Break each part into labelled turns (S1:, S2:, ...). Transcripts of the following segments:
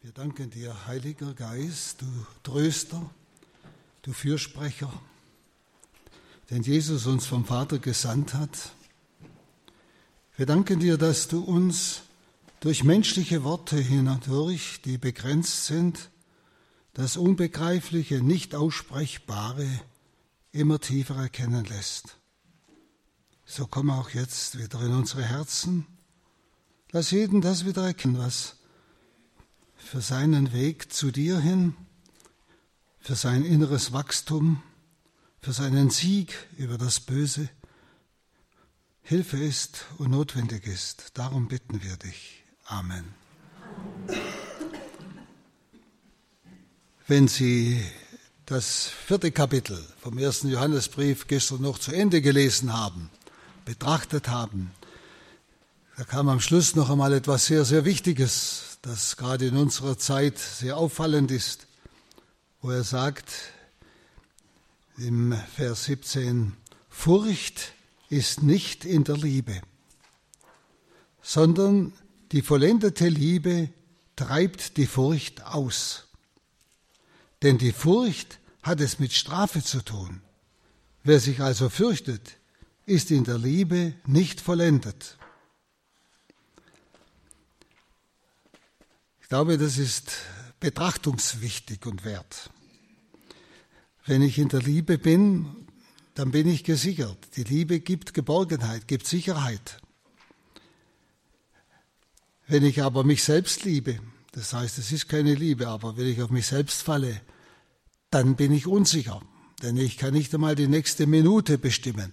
S1: Wir danken dir, Heiliger Geist, du Tröster, du Fürsprecher, den Jesus uns vom Vater gesandt hat. Wir danken dir, dass du uns durch menschliche Worte hindurch, die begrenzt sind, das Unbegreifliche, nicht Aussprechbare immer tiefer erkennen lässt. So komm auch jetzt wieder in unsere Herzen. Lass jeden das wieder erkennen, was für seinen Weg zu dir hin, für sein inneres Wachstum, für seinen Sieg über das Böse Hilfe ist und notwendig ist. Darum bitten wir dich. Amen. Wenn Sie das 4. Kapitel vom 1. Johannesbrief gestern noch zu Ende gelesen haben, betrachtet haben, da kam am Schluss noch einmal etwas sehr, sehr Wichtiges, das gerade in unserer Zeit sehr auffallend ist, wo er sagt, im Vers 17, Furcht ist nicht in der Liebe, sondern die vollendete Liebe treibt die Furcht aus. Denn die Furcht hat es mit Strafe zu tun. Wer sich also fürchtet, ist in der Liebe nicht vollendet. Ich glaube, das ist betrachtungswichtig und wert. Wenn ich in der Liebe bin, dann bin ich gesichert. Die Liebe gibt Geborgenheit, gibt Sicherheit. Wenn ich aber mich selbst liebe, das heißt, es ist keine Liebe, aber wenn ich auf mich selbst falle, dann bin ich unsicher, denn ich kann nicht einmal die nächste Minute bestimmen.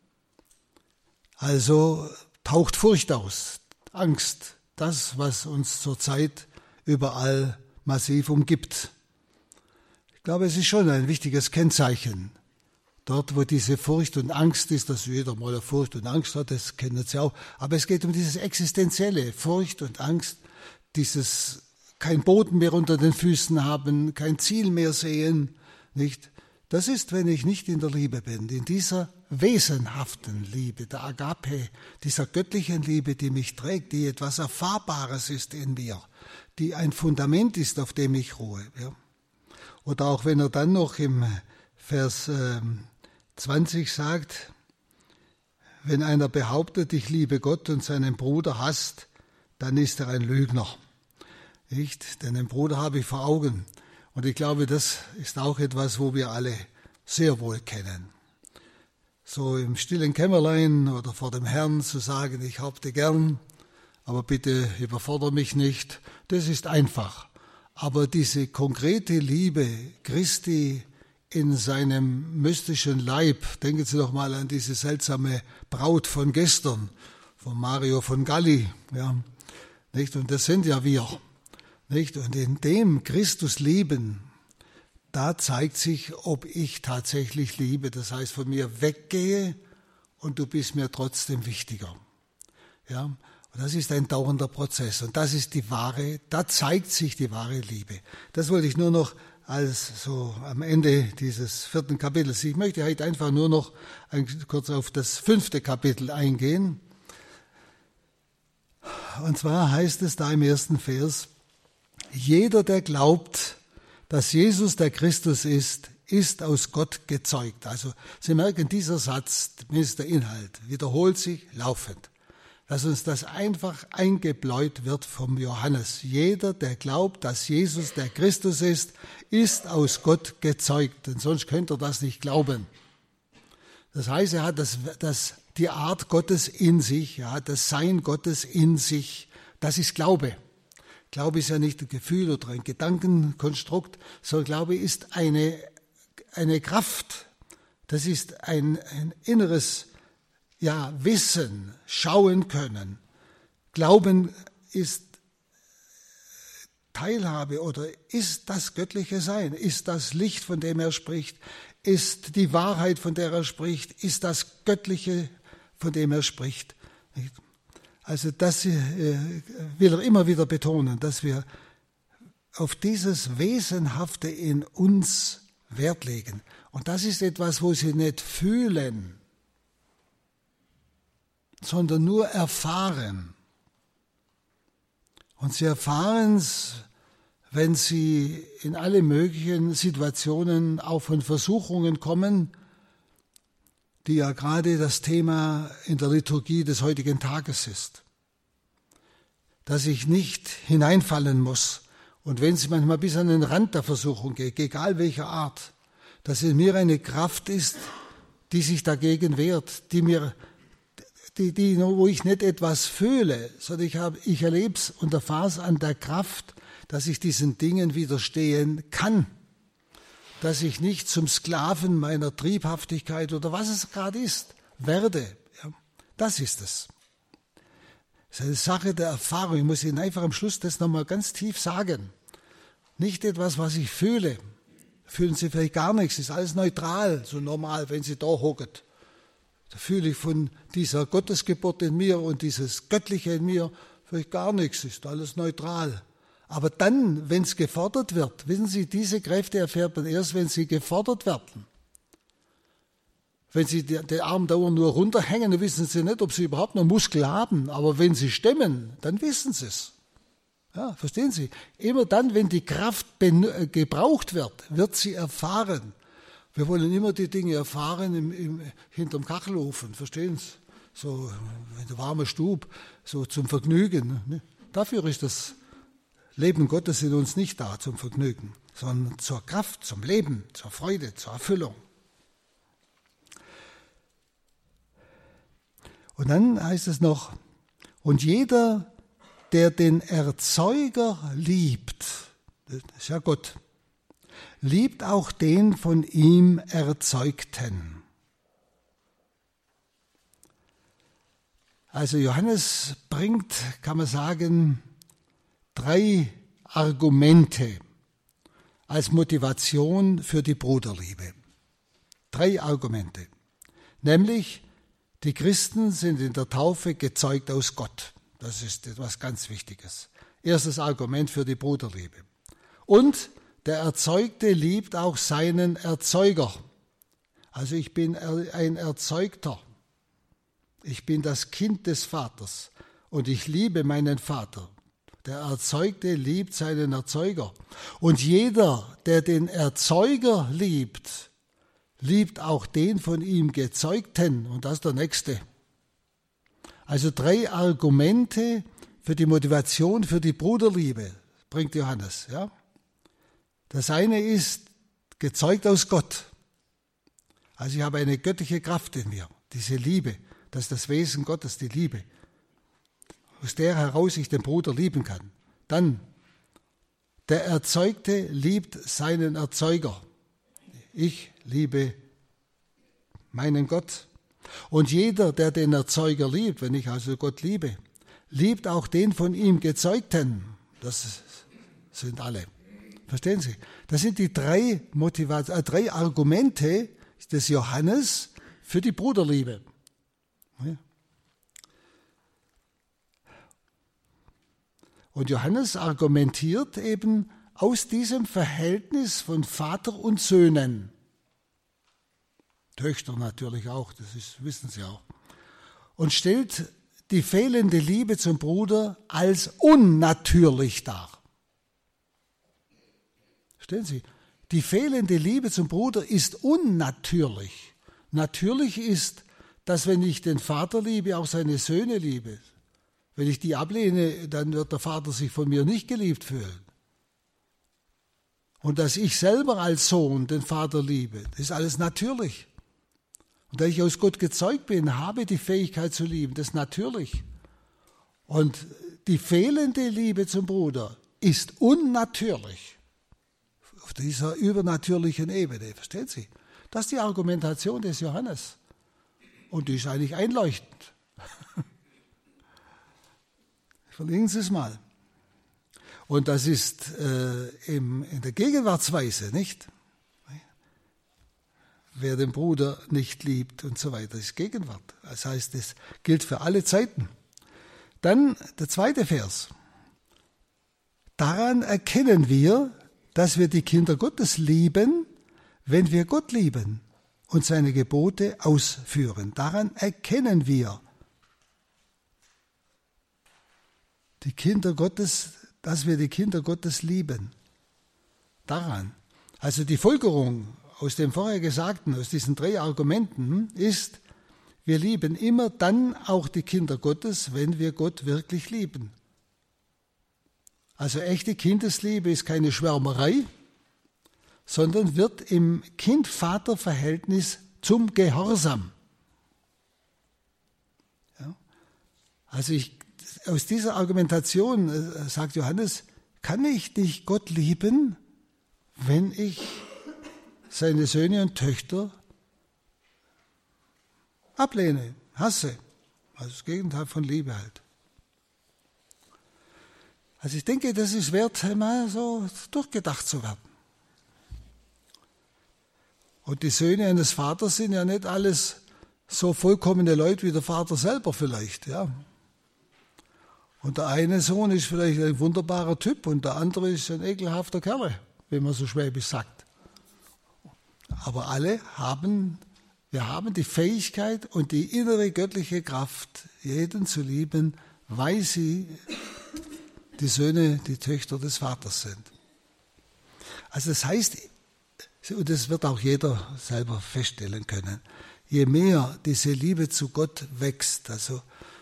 S1: Also taucht Furcht aus, Angst, das, was uns zurzeit überall massiv umgibt. Ich glaube, es ist schon ein wichtiges Kennzeichen. Dort, wo diese Furcht und Angst ist, dass jeder mal eine Furcht und Angst hat, das kennen Sie auch. Aber es geht um dieses Existenzielle, Furcht und Angst, dieses kein Boden mehr unter den Füßen haben, kein Ziel mehr sehen, nicht? Das ist, wenn ich nicht in der Liebe bin, in dieser wesenhaften Liebe, der Agape, dieser göttlichen Liebe, die mich trägt, die etwas Erfahrbares ist in mir, die ein Fundament ist, auf dem ich ruhe. Ja. Oder auch wenn er dann noch im Vers 20 sagt, wenn einer behauptet, ich liebe Gott und seinen Bruder hasst, dann ist er ein Lügner. Nicht? Denn den Bruder habe ich vor Augen. Und ich glaube, das ist auch etwas, wo wir alle sehr wohl kennen. So im stillen Kämmerlein oder vor dem Herrn zu sagen, ich hab dich gern, aber bitte überfordere mich nicht, das ist einfach. Aber diese konkrete Liebe Christi in seinem mystischen Leib, denken Sie doch mal an diese seltsame Braut von gestern, von Mario von Galli, ja, nicht? Und das sind ja wir. Nicht? Und in dem Christus lieben, da zeigt sich, ob ich tatsächlich liebe. Das heißt, von mir weggehe und du bist mir trotzdem wichtiger. Ja? Und das ist ein dauernder Prozess. Und das ist da zeigt sich die wahre Liebe. Das wollte ich nur noch als so am Ende dieses 4. Kapitels. Ich möchte heute einfach nur noch kurz auf das 5. Kapitel eingehen. Und zwar heißt es da im 1. Vers, jeder, der glaubt, dass Jesus der Christus ist aus Gott gezeugt. Also Sie merken, dieser Satz, zumindest der Inhalt, wiederholt sich laufend. Dass uns das einfach eingebläut wird vom Johannes. Jeder, der glaubt, dass Jesus der Christus ist aus Gott gezeugt. Denn sonst könnte er das nicht glauben. Das heißt, er hat die Art Gottes in sich, er hat das Sein Gottes in sich. Das ist Glaube. Glaube ist ja nicht ein Gefühl oder ein Gedankenkonstrukt, sondern Glaube ist eine Kraft. Das ist ein inneres Wissen, schauen können. Glauben ist Teilhabe oder ist das göttliche Sein, ist das Licht, von dem er spricht, ist die Wahrheit, von der er spricht, ist das Göttliche, von dem er spricht. Also das will er immer wieder betonen, dass wir auf dieses Wesenhafte in uns Wert legen. Und das ist etwas, wo Sie nicht fühlen, sondern nur erfahren. Und Sie erfahren es, wenn sie in alle möglichen Situationen auch von Versuchungen kommen, die ja gerade das Thema in der Liturgie des heutigen Tages ist. Dass ich nicht hineinfallen muss und wenn es manchmal bis an den Rand der Versuchung geht, egal welcher Art, dass in mir eine Kraft ist, die sich dagegen wehrt, wo ich nicht etwas fühle, sondern ich erlebe es und erfahre es an der Kraft, dass ich diesen Dingen widerstehen kann, dass ich nicht zum Sklaven meiner Triebhaftigkeit oder was es gerade ist, werde. Ja, das ist es. Das ist eine Sache der Erfahrung. Ich muss Ihnen einfach am Schluss das nochmal ganz tief sagen. Nicht etwas, was ich fühle. Fühlen Sie vielleicht gar nichts, ist alles neutral, so normal, wenn Sie da hocken. Da fühle ich von dieser Gottesgeburt in mir und dieses Göttliche in mir vielleicht gar nichts, ist alles neutral. Aber dann, wenn es gefordert wird, wissen Sie, diese Kräfte erfährt man erst, wenn sie gefordert werden. Wenn Sie den Arm dauernd nur runterhängen, dann wissen Sie nicht, ob Sie überhaupt noch Muskel haben. Aber wenn Sie stemmen, dann wissen Sie es. Ja, verstehen Sie? Immer dann, wenn die Kraft gebraucht wird sie erfahren. Wir wollen immer die Dinge erfahren hinterm Kachelofen, verstehen Sie? So in der warmen Stube, so zum Vergnügen. Ne? Dafür ist das Leben Gottes in uns nicht da, zum Vergnügen, sondern zur Kraft, zum Leben, zur Freude, zur Erfüllung. Und dann heißt es noch, und jeder, der den Erzeuger liebt, das ist ja Gott, liebt auch den von ihm Erzeugten. Also Johannes bringt, kann man sagen, 3 Argumente als Motivation für die Bruderliebe. 3 Argumente. Nämlich, die Christen sind in der Taufe gezeugt aus Gott. Das ist etwas ganz Wichtiges. Erstes Argument für die Bruderliebe. Und der Erzeugte liebt auch seinen Erzeuger. Also ich bin ein Erzeugter. Ich bin das Kind des Vaters und ich liebe meinen Vater. Der Erzeugte liebt seinen Erzeuger. Und jeder, der den Erzeuger liebt, liebt auch den von ihm Gezeugten. Und das ist der Nächste. Also 3 Argumente für die Motivation, für die Bruderliebe, bringt Johannes. Ja? Das eine ist gezeugt aus Gott. Also ich habe eine göttliche Kraft in mir, diese Liebe. Das ist das Wesen Gottes, die Liebe. Aus der heraus ich den Bruder lieben kann. Dann, der Erzeugte liebt seinen Erzeuger. Ich liebe meinen Gott. Und jeder, der den Erzeuger liebt, wenn ich also Gott liebe, liebt auch den von ihm Gezeugten. Das sind alle. Verstehen Sie? Das sind die 3 Argumente des Johannes für die Bruderliebe. Ja. Und Johannes argumentiert eben aus diesem Verhältnis von Vater und Söhnen. Töchter natürlich auch, wissen Sie auch. Und stellt die fehlende Liebe zum Bruder als unnatürlich dar. Verstehen Sie? Die fehlende Liebe zum Bruder ist unnatürlich. Natürlich ist, dass wenn ich den Vater liebe, auch seine Söhne liebe. Wenn ich die ablehne, dann wird der Vater sich von mir nicht geliebt fühlen. Und dass ich selber als Sohn den Vater liebe, das ist alles natürlich. Und da ich aus Gott gezeugt bin, habe die Fähigkeit zu lieben, das ist natürlich. Und die fehlende Liebe zum Bruder ist unnatürlich. Auf dieser übernatürlichen Ebene, verstehen Sie? Das ist die Argumentation des Johannes. Und die ist eigentlich einleuchtend. Verlegen Sie es mal. Und das ist in der Gegenwartsweise, nicht? Wer den Bruder nicht liebt und so weiter, ist Gegenwart. Das heißt, es gilt für alle Zeiten. Dann der 2. Vers. Daran erkennen wir, dass wir die Kinder Gottes lieben, wenn wir Gott lieben und seine Gebote ausführen. Daran erkennen wir die Kinder Gottes, dass wir die Kinder Gottes lieben. Daran. Also die Folgerung aus dem vorher Gesagten, aus diesen 3 Argumenten ist, wir lieben immer dann auch die Kinder Gottes, wenn wir Gott wirklich lieben. Also echte Kindesliebe ist keine Schwärmerei, sondern wird im Kind-Vater-Verhältnis zum Gehorsam. Ja? Also aus dieser Argumentation, sagt Johannes, kann ich nicht Gott lieben, wenn ich seine Söhne und Töchter ablehne, hasse. Also das Gegenteil von Liebe halt. Also ich denke, das ist wert, mal so durchgedacht zu werden. Und die Söhne eines Vaters sind ja nicht alles so vollkommene Leute wie der Vater selber vielleicht, ja. Und der eine Sohn ist vielleicht ein wunderbarer Typ und der andere ist ein ekelhafter Kerl, wie man so schwäbisch sagt. Aber wir haben die Fähigkeit und die innere göttliche Kraft, jeden zu lieben, weil sie die Söhne, die Töchter des Vaters sind. Also das heißt, und das wird auch jeder selber feststellen können, je mehr diese Liebe zu Gott wächst, also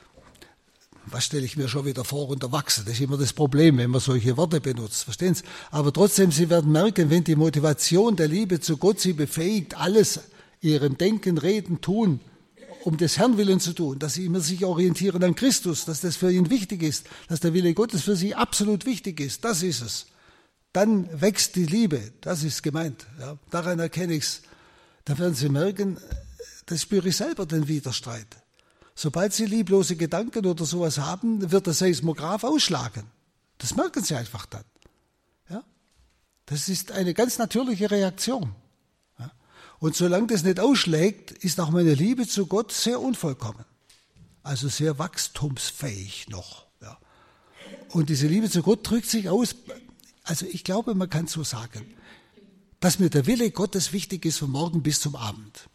S1: was stelle ich mir schon wieder vor unter Wachsen? Das ist immer das Problem, wenn man solche Worte benutzt, verstehen Sie? Aber trotzdem, Sie werden merken, wenn die Motivation der Liebe zu Gott Sie befähigt, alles Ihrem Denken, Reden, Tun, um des Herrn willen zu tun, dass Sie immer sich orientieren an Christus, dass das für ihn wichtig ist, dass der Wille Gottes für Sie absolut wichtig ist, das ist es. Dann wächst die Liebe, das ist gemeint. Ja, daran erkenne ich es. Da werden Sie merken, das spüre ich selber, den Widerstreit. Sobald Sie lieblose Gedanken oder sowas haben, wird der Seismograph ausschlagen. Das merken Sie einfach dann. Ja? Das ist eine ganz natürliche Reaktion. Ja? Und solange das nicht ausschlägt, ist auch meine Liebe zu Gott sehr unvollkommen. Also sehr wachstumsfähig noch. Ja? Und diese Liebe zu Gott drückt sich aus, also ich glaube, man kann so sagen, dass mir der Wille Gottes wichtig ist von morgen bis zum Abend.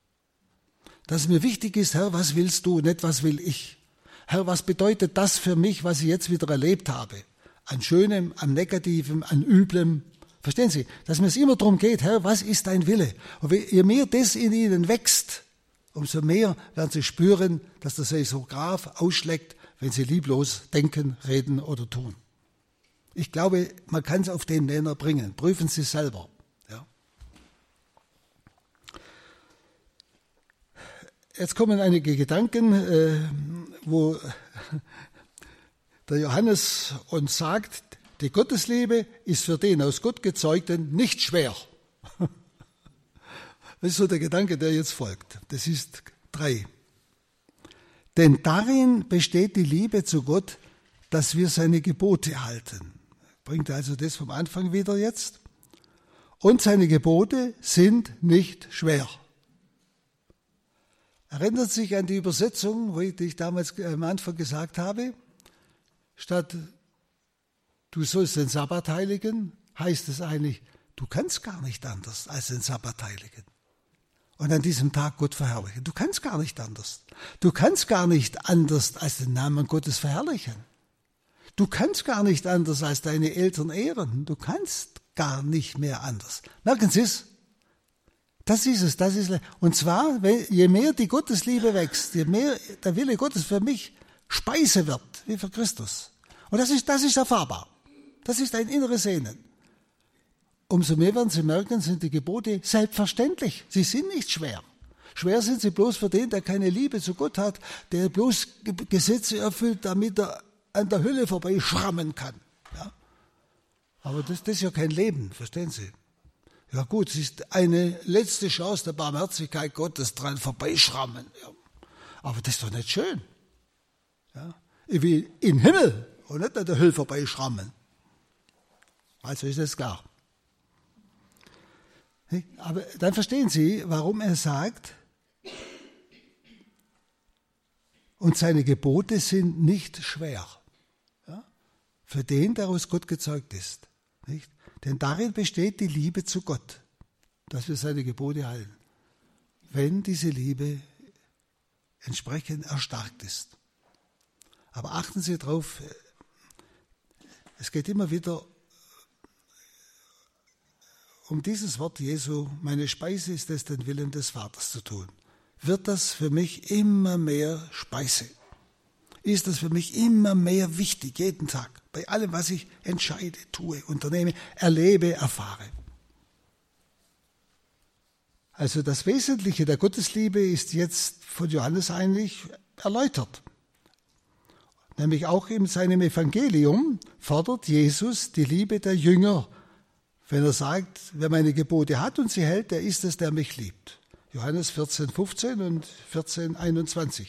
S1: Dass mir wichtig ist, Herr, was willst du, nicht was will ich? Herr, was bedeutet das für mich, was ich jetzt wieder erlebt habe? An Schönem, an Negativem, an Üblem. Verstehen Sie? Dass mir es immer darum geht, Herr, was ist dein Wille? Und je mehr das in Ihnen wächst, umso mehr werden Sie spüren, dass der Seismograph ausschlägt, wenn Sie lieblos denken, reden oder tun. Ich glaube, man kann es auf den Nenner bringen. Prüfen Sie es selber. Ja. Jetzt kommen einige Gedanken, wo der Johannes uns sagt, die Gottesliebe ist für den aus Gott Gezeugten nicht schwer. Das ist so der Gedanke, der jetzt folgt. Das ist 3. Denn darin besteht die Liebe zu Gott, dass wir seine Gebote halten. Bringt also das vom Anfang wieder jetzt. Und seine Gebote sind nicht schwer. Erinnert sich an die Übersetzung, die ich damals am Anfang gesagt habe? Statt du sollst den Sabbat heiligen, heißt es eigentlich, du kannst gar nicht anders als den Sabbat heiligen. Und an diesem Tag Gott verherrlichen. Du kannst gar nicht anders. Du kannst gar nicht anders als den Namen Gottes verherrlichen. Du kannst gar nicht anders als deine Eltern ehren. Du kannst gar nicht mehr anders. Merken Sie es? Das ist es. Und zwar, je mehr die Gottesliebe wächst, je mehr der Wille Gottes für mich Speise wird, wie für Christus. Und das ist erfahrbar. Das ist ein inneres Sehnen. Umso mehr werden Sie merken, sind die Gebote selbstverständlich. Sie sind nicht schwer. Schwer sind sie bloß für den, der keine Liebe zu Gott hat, der bloß Gesetze erfüllt, damit er an der Hölle vorbeischrammen kann. Ja? Aber das ist ja kein Leben, verstehen Sie? Ja gut, es ist eine letzte Chance der Barmherzigkeit Gottes dran vorbeischrammen. Ja. Aber das ist doch nicht schön. Ja? Ich will in den Himmel und nicht an der Hölle vorbeischrammen. Also ist das klar. Aber dann verstehen Sie, warum er sagt, und seine Gebote sind nicht schwer. Ja? Für den, der aus Gott gezeugt ist. Nicht? Denn darin besteht die Liebe zu Gott, dass wir seine Gebote halten. Wenn diese Liebe entsprechend erstarkt ist. Aber achten Sie darauf, Es geht immer wieder um dieses Wort Jesu, meine Speise ist es, den Willen des Vaters zu tun. Wird das für mich immer mehr Speise? Ist das für mich immer mehr wichtig, jeden Tag, bei allem, was ich entscheide, tue, unternehme, erlebe, erfahre? Also das Wesentliche der Gottesliebe ist jetzt von Johannes eigentlich erläutert. Nämlich auch in seinem Evangelium fordert Jesus die Liebe der Jünger, wenn er sagt, wer meine Gebote hat und sie hält, der ist es, der mich liebt. Johannes 14,15 und 14,21.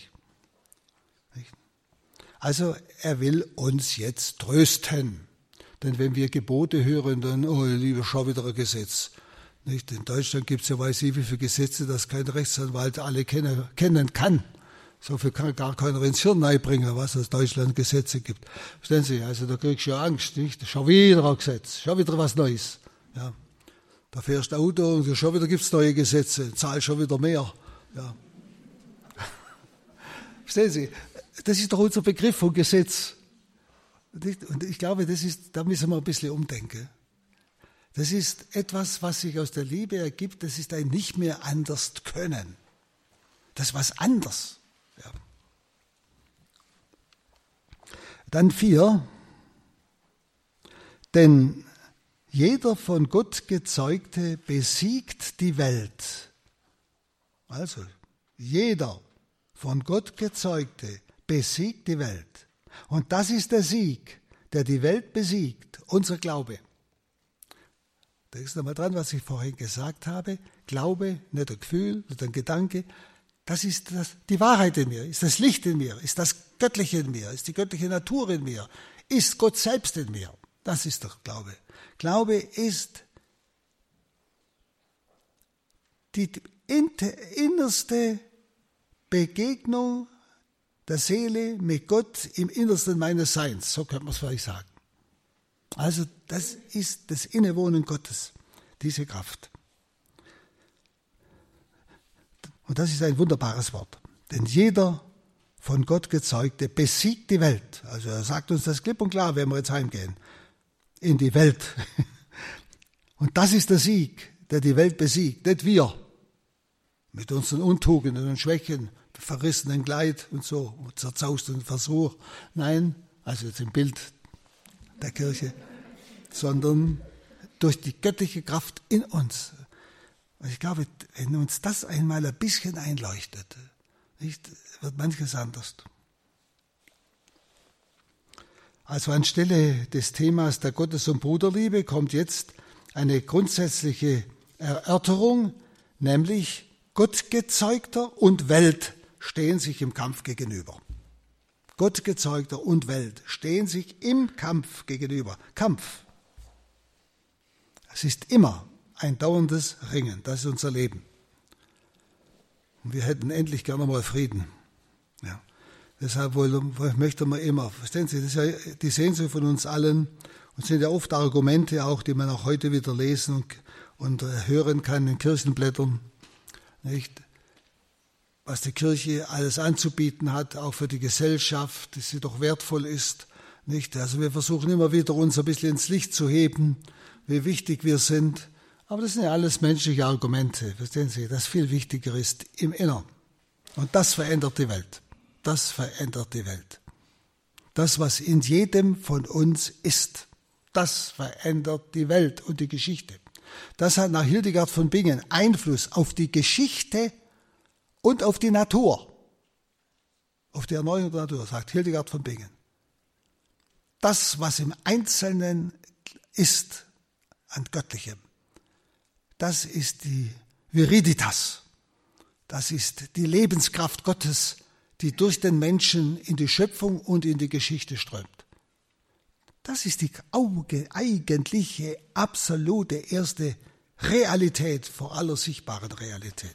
S1: Also er will uns jetzt trösten. Denn wenn wir Gebote hören, dann, oh liebe, schau wieder ein Gesetz. Nicht? In Deutschland gibt es ja weiß ich wie viele Gesetze, dass kein Rechtsanwalt alle kennen kann. So viel kann gar keiner ins Hirn bringen, was es Deutschland Gesetze gibt. Verstehen Sie? Also da kriegst du ja Angst, nicht? Schon wieder ein Gesetz, schon wieder was Neues. Ja. Da fährst du Auto und schon wieder gibt es neue Gesetze, zahlst schon wieder mehr. Ja. Verstehen Sie? Das ist doch unser Begriff von Gesetz. Und ich glaube, da müssen wir ein bisschen umdenken. Das ist etwas, was sich aus der Liebe ergibt, das ist ein nicht mehr anders können. Das ist was anderes. Ja. Dann 4. Denn jeder von Gott Gezeugte besiegt die Welt. Also, jeder von Gott Gezeugte besiegt die Welt. Und das ist der Sieg, der die Welt besiegt, unser Glaube. Denkst du mal dran, was ich vorhin gesagt habe? Glaube, nicht ein Gefühl, nicht ein Gedanke. Das ist die Wahrheit in mir, ist das Licht in mir, ist das Göttliche in mir, ist die göttliche Natur in mir, ist Gott selbst in mir. Das ist doch Glaube. Glaube ist die innerste Begegnung der Seele mit Gott im Innersten meines Seins, so könnte man es vielleicht sagen. Also das ist das Innewohnen Gottes, diese Kraft. Und das ist ein wunderbares Wort. Denn jeder von Gott Gezeugte besiegt die Welt. Also er sagt uns das klipp und klar, wenn wir jetzt heimgehen. In die Welt. Und das ist der Sieg, der die Welt besiegt, nicht wir. Mit unseren Untugenden und Schwächen, verrissenen Kleid und so, zerzausten Versuch. Nein, also jetzt im Bild der Kirche, sondern durch die göttliche Kraft in uns. Und ich glaube, wenn uns das einmal ein bisschen einleuchtet, nicht, wird manches anders. Also anstelle des Themas der Gottes- und Bruderliebe kommt jetzt eine grundsätzliche Erörterung, nämlich Gottgezeugter und Welt stehen sich im Kampf gegenüber. Gottgezeugter und Welt stehen sich im Kampf gegenüber. Kampf. Es ist immer ein dauerndes Ringen. Das ist unser Leben. Und wir hätten endlich gerne mal Frieden. Ja. Deshalb möchten wir immer, verstehen Sie, das ist ja die Sehnsucht von uns allen und sind ja oft Argumente auch, die man auch heute wieder lesen und hören kann in Kirchenblättern, nicht? Was die Kirche alles anzubieten hat, auch für die Gesellschaft, dass sie doch wertvoll ist. Nicht? Also wir versuchen immer wieder, uns ein bisschen ins Licht zu heben, wie wichtig wir sind. Aber das sind ja alles menschliche Argumente, verstehen Sie, das viel wichtiger ist im Innern. Und das verändert die Welt. Das verändert die Welt. Das, was in jedem von uns ist, das verändert die Welt und die Geschichte. Das hat nach Hildegard von Bingen Einfluss auf die Geschichte und auf die Natur. Auf die Erneuerung der Natur, sagt Hildegard von Bingen. Das, was im Einzelnen ist an Göttlichem, das ist die Viriditas. Das ist die Lebenskraft Gottes, die durch den Menschen in die Schöpfung und in die Geschichte strömt. Das ist die eigentliche, absolute erste Realität vor aller sichtbaren Realität.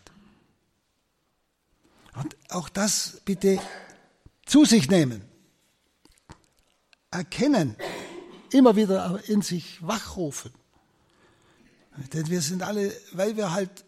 S1: Und auch das bitte zu sich nehmen, erkennen, immer wieder in sich wachrufen. Denn wir sind alle, weil wir halt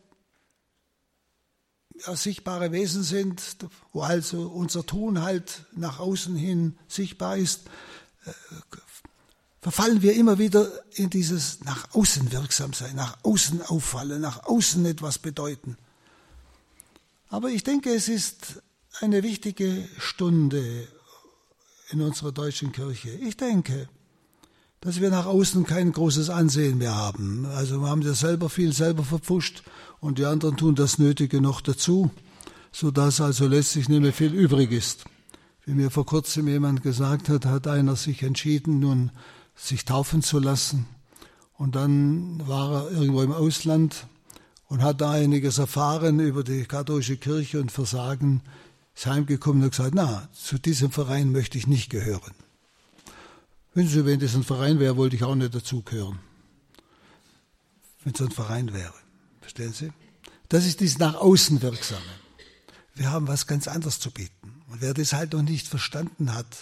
S1: sichtbare Wesen sind, wo also unser Tun halt nach außen hin sichtbar ist, verfallen wir immer wieder in dieses nach außen wirksam sein, nach außen auffallen, nach außen etwas bedeuten. Aber ich denke, es ist eine wichtige Stunde in unserer deutschen Kirche. Ich denke, dass wir nach außen kein großes Ansehen mehr haben. Also wir haben ja viel selber verpfuscht und die anderen tun das Nötige noch dazu, sodass also letztlich nicht mehr viel übrig ist. Wie mir vor kurzem jemand gesagt hat, hat einer sich entschieden, nun sich taufen zu lassen. Und dann war er irgendwo im Ausland und hat da einiges erfahren über die katholische Kirche und Versagen, ist heimgekommen und hat gesagt, na, zu diesem Verein möchte ich nicht gehören. Wissen Sie, wenn das ein Verein wäre, wollte ich auch nicht dazugehören. Wenn es ein Verein wäre. Verstehen Sie? Das ist dieses nach außen Wirksame. Wir haben was ganz anderes zu bieten. Und wer das halt noch nicht verstanden hat,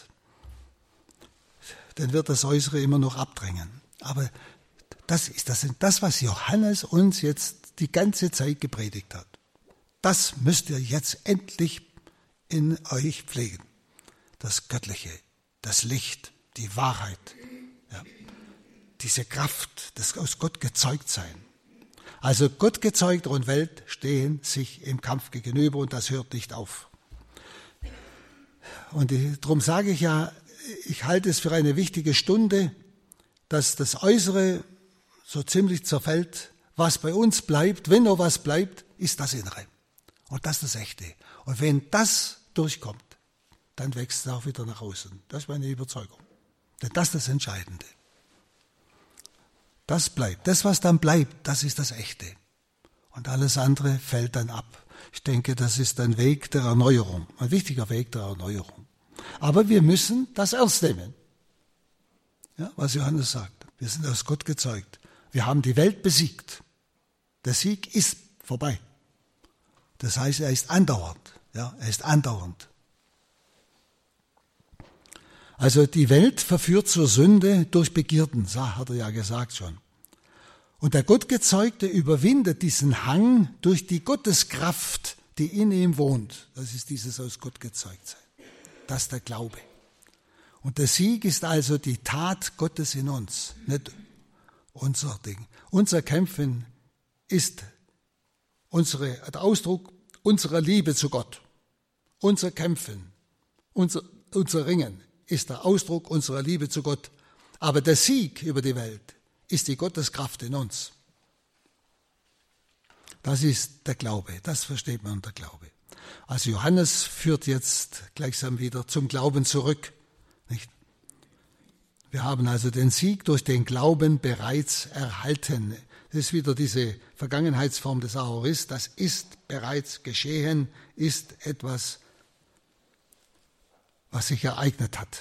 S1: dann wird das Äußere immer noch abdrängen. Aber das ist das, was Johannes uns jetzt die ganze Zeit gepredigt hat. Das müsst ihr jetzt endlich in euch pflegen. Das Göttliche, das Licht, die Wahrheit, ja, diese Kraft, das aus Gott gezeugt sein. Also Gott gezeugt und Welt stehen sich im Kampf gegenüber und das hört nicht auf. Und darum sage ich ja, ich halte es für eine wichtige Stunde, dass das Äußere so ziemlich zerfällt. Was bei uns bleibt, wenn noch was bleibt, ist das Innere. Und das ist das Echte. Und wenn das durchkommt, dann wächst es auch wieder nach außen. Das ist meine Überzeugung. Denn das ist das Entscheidende. Das bleibt. Das, was dann bleibt, das ist das Echte. Und alles andere fällt dann ab. Ich denke, das ist ein Weg der Erneuerung, ein wichtiger Weg der Erneuerung. Aber wir müssen das ernst nehmen. Ja, was Johannes sagt. Wir sind aus Gott gezeugt. Wir haben die Welt besiegt. Der Sieg ist vorbei. Das heißt, er ist andauernd. Ja, er ist andauernd. Also die Welt verführt zur Sünde durch Begierden, hat er ja gesagt schon. Und der Gottgezeugte überwindet diesen Hang durch die Gotteskraft, die in ihm wohnt. Das ist dieses aus Gott gezeugt sein. Das ist der Glaube. Und der Sieg ist also die Tat Gottes in uns, nicht unser Ding. Unser Kämpfen ist der Ausdruck unserer Liebe zu Gott. Unser Kämpfen, unser Ringen ist der Ausdruck unserer Liebe zu Gott. Aber der Sieg über die Welt ist die Gotteskraft in uns. Das ist der Glaube, das versteht man unter Glaube. Also Johannes führt jetzt gleichsam wieder zum Glauben zurück. Nicht? Wir haben also den Sieg durch den Glauben bereits erhalten. Das ist wieder diese Vergangenheitsform des Aorist. Das ist bereits geschehen, ist etwas, was sich ereignet hat.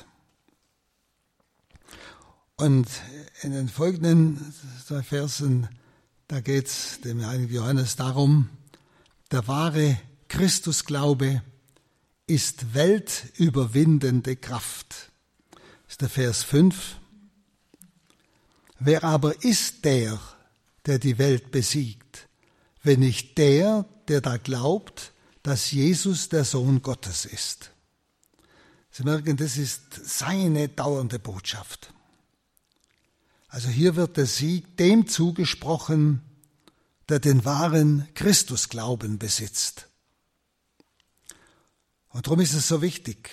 S1: Und in den folgenden Versen, da geht es dem heiligen Johannes darum, der wahre Christusglaube ist weltüberwindende Kraft. Das ist der Vers 5. Wer aber ist der die Welt besiegt, wenn nicht der da glaubt, dass Jesus der Sohn Gottes ist? Sie merken, das ist seine dauernde Botschaft. Also hier wird der Sieg dem zugesprochen, der den wahren Christusglauben besitzt. Und darum ist es so wichtig,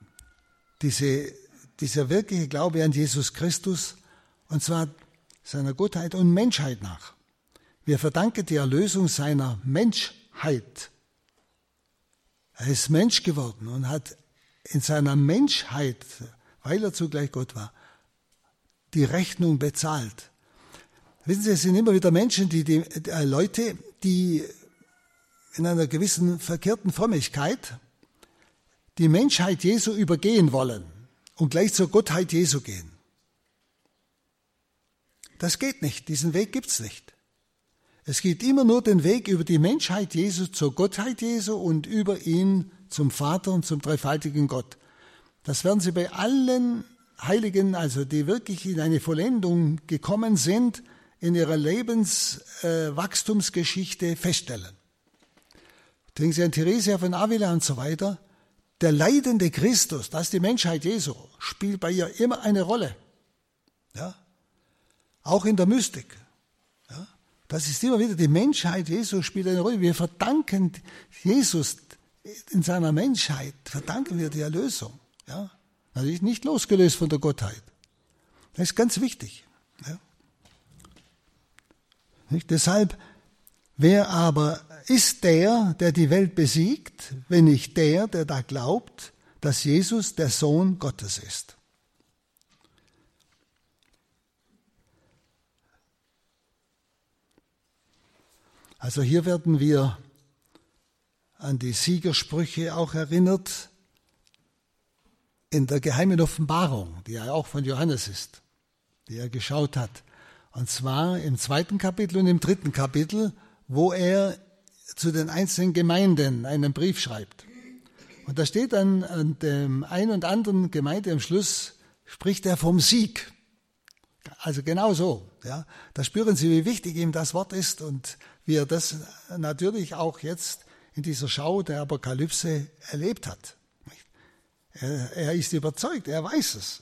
S1: dieser wirkliche Glaube an Jesus Christus, und zwar seiner Gottheit und Menschheit nach. Wir verdanken die Erlösung seiner Menschheit. Er ist Mensch geworden und hat in seiner Menschheit, weil er zugleich Gott war, die Rechnung bezahlt. Wissen Sie, es sind immer wieder Menschen, Leute, die in einer gewissen verkehrten Frömmigkeit die Menschheit Jesu übergehen wollen und gleich zur Gottheit Jesu gehen. Das geht nicht, diesen Weg gibt's nicht. Es gibt immer nur den Weg über die Menschheit Jesu zur Gottheit Jesu und über ihn zum Vater und zum dreifaltigen Gott. Das werden Sie bei allen Heiligen, also die wirklich in eine Vollendung gekommen sind, in ihrer Lebenswachstumsgeschichte feststellen. Denken Sie an Theresia von Avila und so weiter. Der leidende Christus, das ist die Menschheit Jesu, spielt bei ihr immer eine Rolle. Ja? Auch in der Mystik. Ja? Das ist immer wieder, die Menschheit Jesus spielt eine Rolle. Wir verdanken Jesus in seiner Menschheit, verdanken wir die Erlösung. Ja? Natürlich nicht losgelöst von der Gottheit. Das ist ganz wichtig. Ja? Nicht? Deshalb, wer aber ist der die Welt besiegt, wenn nicht der da glaubt, dass Jesus der Sohn Gottes ist? Also hier werden wir an die Siegersprüche auch erinnert in der geheimen Offenbarung, die ja auch von Johannes ist, die er geschaut hat. Und zwar im 2. Kapitel und im 3. Kapitel, wo er zu den einzelnen Gemeinden einen Brief schreibt. Und da steht dann an dem einen und anderen Gemeinde am Schluss, spricht er vom Sieg. Also genau so. Ja. Da spüren Sie, wie wichtig ihm das Wort ist und wie er das natürlich auch jetzt in dieser Schau der Apokalypse erlebt hat. Er ist überzeugt, er weiß es.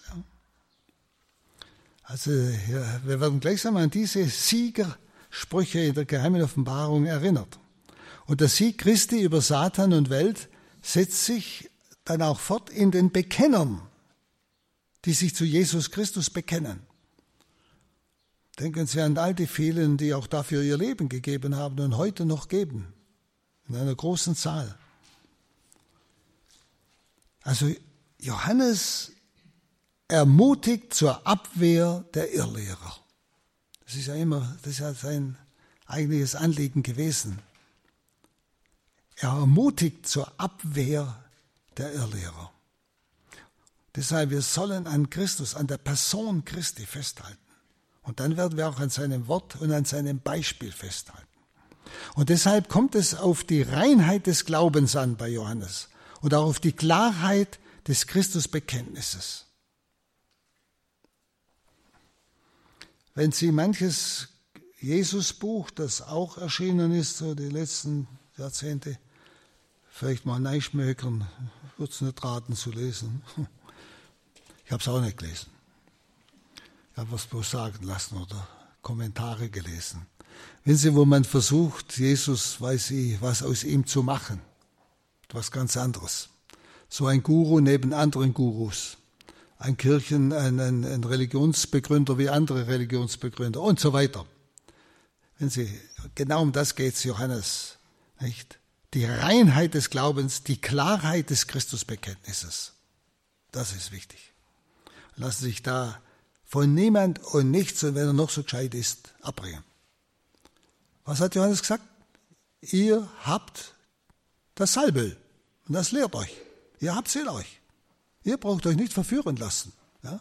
S1: Also wir werden gleichsam an diese Siegersprüche in der geheimen Offenbarung erinnert. Und der Sieg Christi über Satan und Welt setzt sich dann auch fort in den Bekennern, die sich zu Jesus Christus bekennen. Denken Sie an all die vielen, die auch dafür ihr Leben gegeben haben und heute noch geben, in einer großen Zahl. Also Johannes ermutigt zur Abwehr der Irrlehrer. Das ist ja sein eigentliches Anliegen gewesen. Er ermutigt zur Abwehr der Irrlehrer. Deshalb, wir sollen an Christus, an der Person Christi festhalten. Und dann werden wir auch an seinem Wort und an seinem Beispiel festhalten. Und deshalb kommt es auf die Reinheit des Glaubens an bei Johannes und auch auf die Klarheit des Christusbekenntnisses. Wenn Sie manches Jesusbuch, das auch erschienen ist, so die letzten Jahrzehnte, vielleicht mal reinschmökern, würde es nicht raten zu lesen. Ich habe es auch nicht gelesen. Ich habe was bloß sagen lassen oder Kommentare gelesen. Wissen Sie, wo man versucht, Jesus, weiß ich, was aus ihm zu machen. Was ganz anderes. So ein Guru neben anderen Gurus. Ein ein Religionsbegründer wie andere Religionsbegründer und so weiter. Wenn Sie, genau um das geht es Johannes, nicht? Die Reinheit des Glaubens, die Klarheit des Christusbekenntnisses. Das ist wichtig. Lassen Sie sich da von niemand und nichts, und wenn er noch so gescheit ist, abbringen. Was hat Johannes gesagt? Ihr habt das Salböl und das lehrt euch. Ihr habt es in euch. Ihr braucht euch nicht verführen lassen. Ja?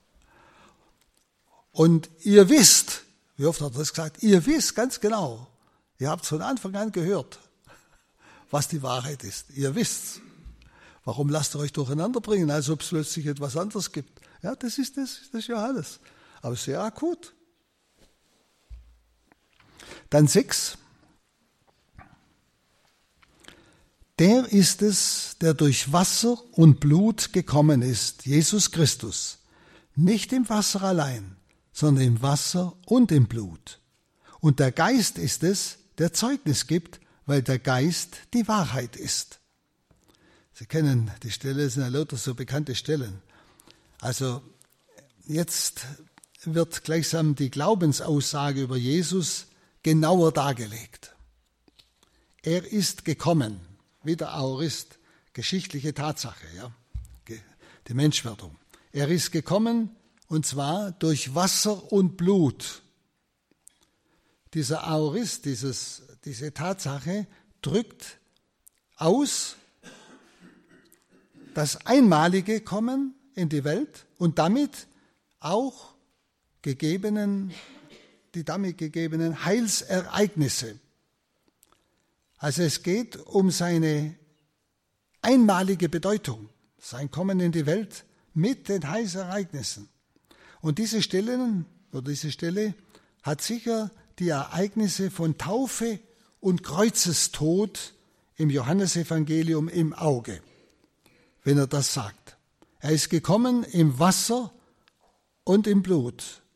S1: Und ihr wisst, wie oft hat er das gesagt, ihr wisst ganz genau, ihr habt es von Anfang an gehört, was die Wahrheit ist. Ihr wisst's. Warum lasst ihr euch durcheinander bringen, als ob es plötzlich etwas anderes gibt? Ja, das ist Johannes. Aber sehr akut. Dann 6. Der ist es, der durch Wasser und Blut gekommen ist, Jesus Christus. Nicht im Wasser allein, sondern im Wasser und im Blut. Und der Geist ist es, der Zeugnis gibt, weil der Geist die Wahrheit ist. Sie kennen die Stelle, es sind ja lauter so bekannte Stellen. Also jetzt wird gleichsam die Glaubensaussage über Jesus genauer dargelegt. Er ist gekommen, wie der Aorist, geschichtliche Tatsache, ja, die Menschwerdung. Er ist gekommen, und zwar durch Wasser und Blut. Dieser Aorist, diese Tatsache drückt aus das einmalige Kommen in die Welt und damit auch die damit gegebenen Heilsereignisse. Also es geht um seine einmalige Bedeutung, sein Kommen in die Welt mit den Heilsereignissen. Und diese Stelle hat sicher die Ereignisse von Taufe und Kreuzestod im Johannesevangelium im Auge, wenn er das sagt. Er ist gekommen im Wasser und im Blut.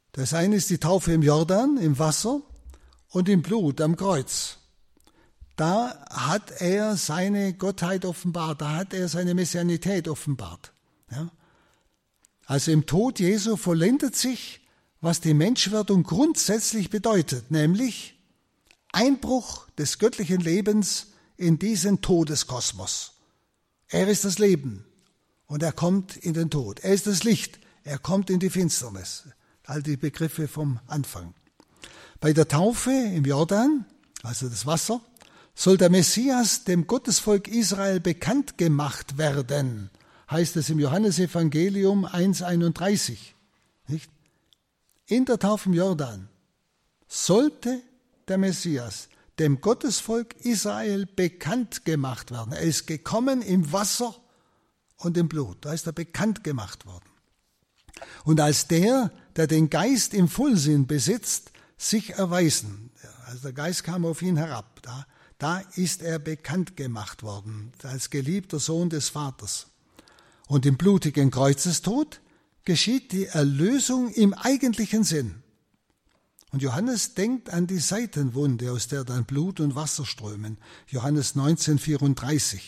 S1: Das eine ist die Taufe im Jordan, im Wasser und im Blut am Kreuz. Da hat er seine Gottheit offenbart, da hat er seine Messianität offenbart. Ja? Also im Tod Jesu vollendet sich, was die Menschwerdung grundsätzlich bedeutet, nämlich Einbruch des göttlichen Lebens in diesen Todeskosmos. Er ist das Leben und er kommt in den Tod. Er ist das Licht, er kommt in die Finsternis. All die Begriffe vom Anfang. Bei der Taufe im Jordan, also das Wasser, soll der Messias dem Gottesvolk Israel bekannt gemacht werden, heißt es im Johannesevangelium 1,31. Nicht? In der Taufe im Jordan sollte der Messias dem Gottesvolk Israel bekannt gemacht werden. Er ist gekommen im Wasser und im Blut. Da ist er bekannt gemacht worden. Und als der den Geist im Vollsinn besitzt, sich erweisen. Also der Geist kam auf ihn herab. Da ist er bekannt gemacht worden, als geliebter Sohn des Vaters. Und im blutigen Kreuzestod geschieht die Erlösung im eigentlichen Sinn. Und Johannes denkt an die Seitenwunde, aus der dann Blut und Wasser strömen. Johannes 19,34.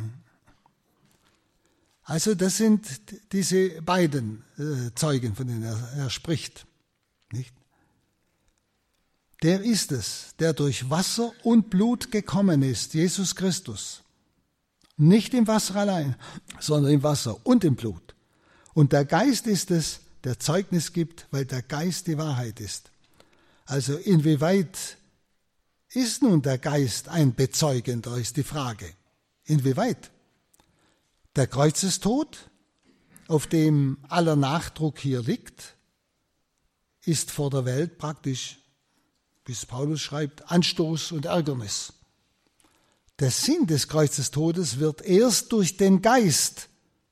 S1: Also das sind diese beiden Zeugen, von denen er spricht. Nicht? Der ist es, der durch Wasser und Blut gekommen ist, Jesus Christus. Nicht im Wasser allein, sondern im Wasser und im Blut. Und der Geist ist es, der Zeugnis gibt, weil der Geist die Wahrheit ist. Also inwieweit ist nun der Geist ein Bezeugender, ist die Frage. Inwieweit? Der Kreuzestod, auf dem aller Nachdruck hier liegt, ist vor der Welt praktisch, bis Paulus schreibt, Anstoß und Ärgernis. Der Sinn des Kreuzestodes wird erst durch den Geist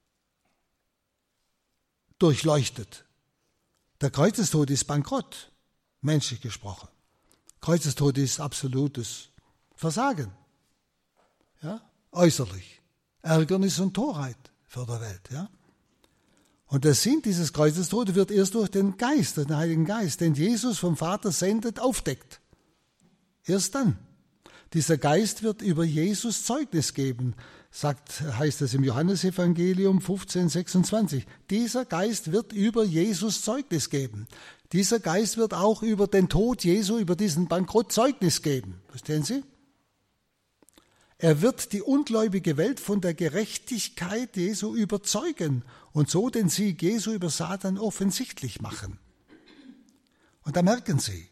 S1: durchleuchtet. Der Kreuzestod ist Bankrott, menschlich gesprochen. Kreuzestod ist absolutes Versagen, ja, äußerlich. Ärgernis und Torheit für die Welt. Ja? Und der Sinn dieses Kreuzestodes wird erst durch den Geist, den Heiligen Geist, den Jesus vom Vater sendet, aufdeckt. Erst dann. Dieser Geist wird über Jesus Zeugnis geben, heißt es im Johannesevangelium 15,26. Dieser Geist wird über Jesus Zeugnis geben. Dieser Geist wird auch über den Tod Jesu, über diesen Bankrott Zeugnis geben. Verstehen Sie? Er wird die ungläubige Welt von der Gerechtigkeit Jesu überzeugen und so den Sieg Jesu über Satan offensichtlich machen. Und da merken Sie,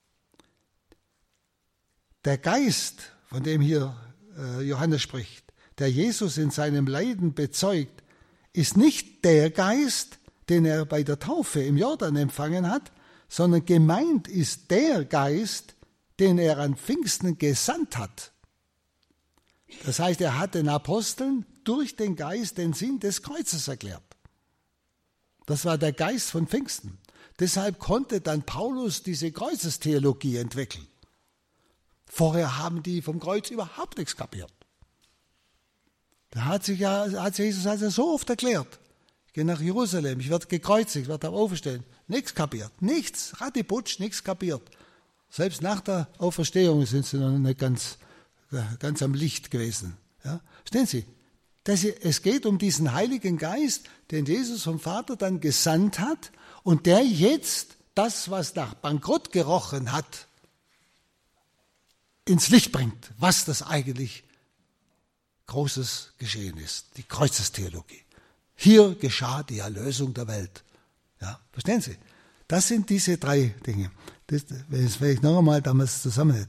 S1: der Geist, von dem hier Johannes spricht, der Jesus in seinem Leiden bezeugt, ist nicht der Geist, den er bei der Taufe im Jordan empfangen hat, sondern gemeint ist der Geist, den er an Pfingsten gesandt hat. Das heißt, er hat den Aposteln durch den Geist den Sinn des Kreuzes erklärt. Das war der Geist von Pfingsten. Deshalb konnte dann Paulus diese Kreuzestheologie entwickeln. Vorher haben die vom Kreuz überhaupt nichts kapiert. Da hat Jesus also so oft erklärt. Ich gehe nach Jerusalem, ich werde gekreuzigt, ich werde auferstehen. Nichts kapiert, nichts, Rattiputsch, nichts kapiert. Selbst nach der Auferstehung sind sie noch nicht ganz am Licht gewesen. Ja? Verstehen Sie? Es geht um diesen Heiligen Geist, den Jesus vom Vater dann gesandt hat und der jetzt das, was nach Bankrott gerochen hat, ins Licht bringt, was das eigentlich Großes geschehen ist, die Kreuzestheologie. Hier geschah die Erlösung der Welt. Ja, verstehen Sie? Das sind diese drei Dinge. Das werde ich noch einmal damals zusammenhalten.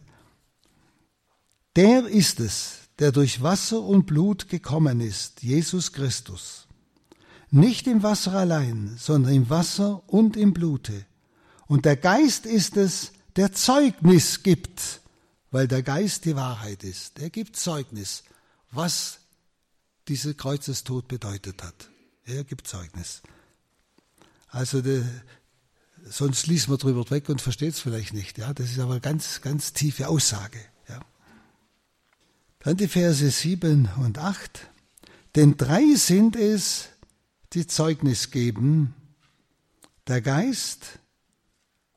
S1: Der ist es, der durch Wasser und Blut gekommen ist, Jesus Christus. Nicht im Wasser allein, sondern im Wasser und im Blute. Und der Geist ist es, der Zeugnis gibt, weil der Geist die Wahrheit ist. Er gibt Zeugnis, was dieser Kreuzestod bedeutet hat. Er gibt Zeugnis. Also sonst liest man drüber weg und versteht es vielleicht nicht. Ja? Das ist aber eine ganz, ganz tiefe Aussage. Ja? Dann die Verse 7 und 8. Denn drei sind es, die Zeugnis geben, der Geist,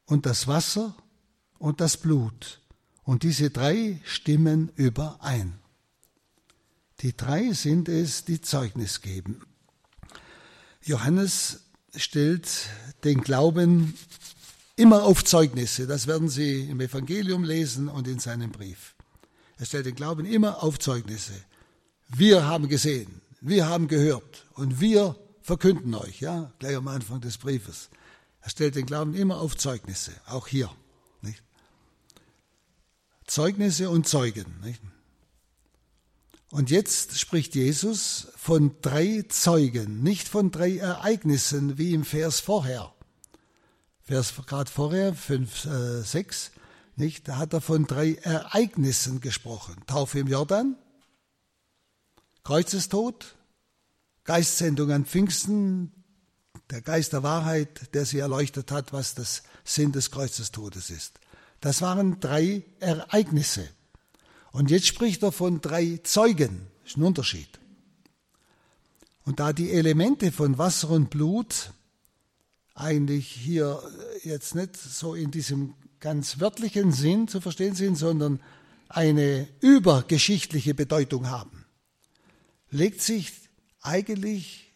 S1: und das Wasser und das Blut. Und diese drei stimmen überein. Die drei sind es, die Zeugnis geben. Johannes stellt den Glauben immer auf Zeugnisse. Das werden Sie im Evangelium lesen und in seinem Brief. Er stellt den Glauben immer auf Zeugnisse. Wir haben gesehen, wir haben gehört und wir verkünden euch, ja, gleich am Anfang des Briefes. Er stellt den Glauben immer auf Zeugnisse, auch hier. Nicht? Zeugnisse und Zeugen. Nicht? Und jetzt spricht Jesus von drei Zeugen, nicht von drei Ereignissen wie im Vers vorher. Vers gerade vorher, 5,6, nicht? Da hat er von drei Ereignissen gesprochen. Taufe im Jordan, Kreuzestod, Geistsendung an Pfingsten, der Geist der Wahrheit, der sie erleuchtet hat, was das Sinn des Kreuzestodes ist. Das waren drei Ereignisse. Und jetzt spricht er von drei Zeugen. Das ist ein Unterschied. Und da die Elemente von Wasser und Blut eigentlich hier jetzt nicht so in diesem ganz wörtlichen Sinn zu verstehen sind, sondern eine übergeschichtliche Bedeutung haben, legt sich eigentlich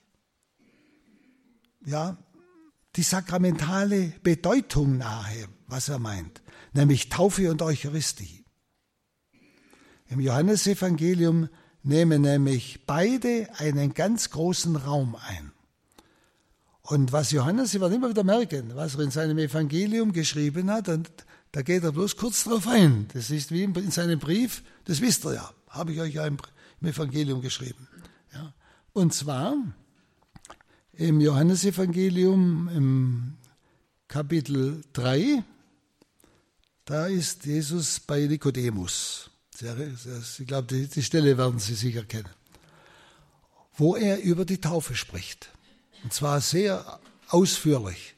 S1: die sakramentale Bedeutung nahe, was er meint, nämlich Taufe und Eucharistie. Im Johannesevangelium nehmen nämlich beide einen ganz großen Raum ein. Und was Johannes, Sie werden immer wieder merken, was er in seinem Evangelium geschrieben hat, und da geht er bloß kurz drauf ein. Das ist wie in seinem Brief, das wisst ihr ja, habe ich euch ja im Evangelium geschrieben. Ja. Und zwar im Johannesevangelium im Kapitel 3, da ist Jesus bei Nikodemus. Ich glaube, die Stelle werden Sie sicher kennen, wo er über die Taufe spricht. Und zwar sehr ausführlich.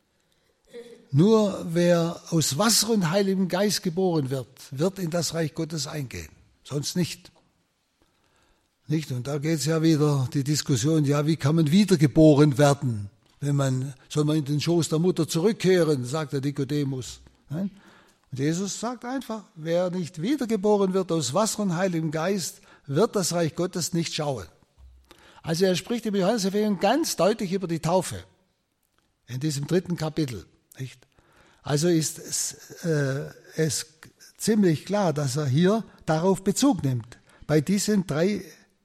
S1: Nur wer aus Wasser und Heiligem Geist geboren wird, wird in das Reich Gottes eingehen. Sonst nicht. Nicht? Und da geht es ja wieder die Diskussion, ja, wie kann man wiedergeboren werden? Soll man in den Schoß der Mutter zurückkehren, sagt der Nikodemus. Nein? Und Jesus sagt einfach, wer nicht wiedergeboren wird aus Wasser und Heiligem Geist, wird das Reich Gottes nicht schauen. Also er spricht im Johannesevangelium ganz deutlich über die Taufe, in diesem 3. Kapitel. Nicht? Also ist es ziemlich klar, dass er hier darauf Bezug nimmt, bei diesen drei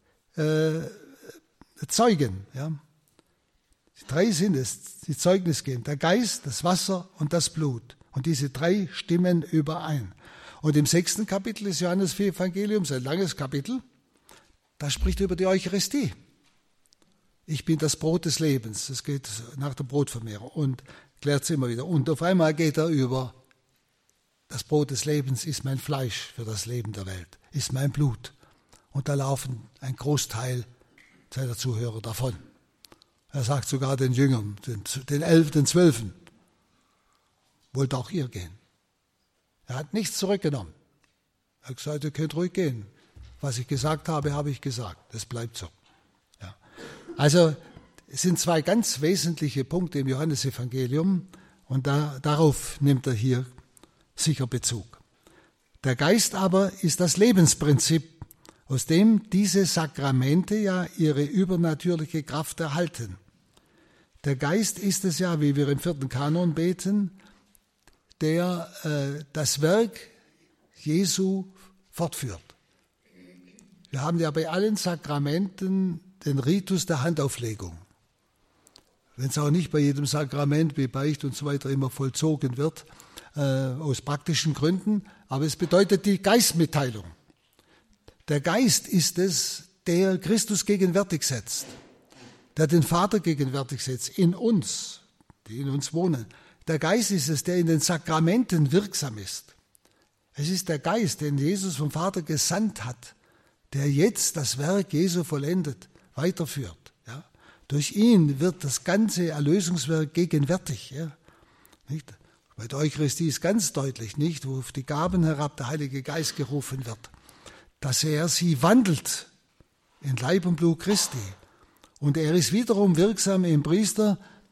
S1: Zeugen. Ja? Die drei sind es, die Zeugnis geben, der Geist, das Wasser und das Blut. Und diese drei stimmen überein. Und im 6. Kapitel des Johannesevangeliums, ein langes Kapitel, da spricht er über die Eucharistie. Ich bin das Brot des Lebens. Das geht nach der Brotvermehrung und klärt es immer wieder. Und auf einmal geht er über, das Brot des Lebens ist mein Fleisch für das Leben der Welt, ist mein Blut. Und da laufen ein Großteil seiner Zuhörer davon. Er sagt sogar den Jüngern, den 11, den 12, wollt auch ihr gehen. Er hat nichts zurückgenommen. Er hat gesagt, ihr könnt ruhig gehen. Was ich gesagt habe, habe ich gesagt. Das bleibt so. Ja. Also es sind zwei ganz wesentliche Punkte im Johannesevangelium und darauf nimmt er hier sicher Bezug. Der Geist aber ist das Lebensprinzip, aus dem diese Sakramente ja ihre übernatürliche Kraft erhalten. Der Geist ist es ja, wie wir im 4. Kanon beten, der das Werk Jesu fortführt. Wir haben ja bei allen Sakramenten den Ritus der Handauflegung. Wenn es auch nicht bei jedem Sakrament wie Beicht und so weiter immer vollzogen wird, aus praktischen Gründen, aber es bedeutet die Geistmitteilung. Der Geist ist es, der Christus gegenwärtig setzt, der den Vater gegenwärtig setzt, in uns, die in uns wohnen. Der Geist ist es, der in den Sakramenten wirksam ist. Es ist der Geist, den Jesus vom Vater gesandt hat, der jetzt das Werk Jesu vollendet, weiterführt. Ja. Durch ihn wird das ganze Erlösungswerk gegenwärtig. Ja. Nicht? Bei der Eucharistie ist ganz deutlich, nicht, wo auf die Gaben herab der Heilige Geist gerufen wird, dass er sie wandelt in Leib und Blut Christi. Und er ist wiederum wirksam im Priester,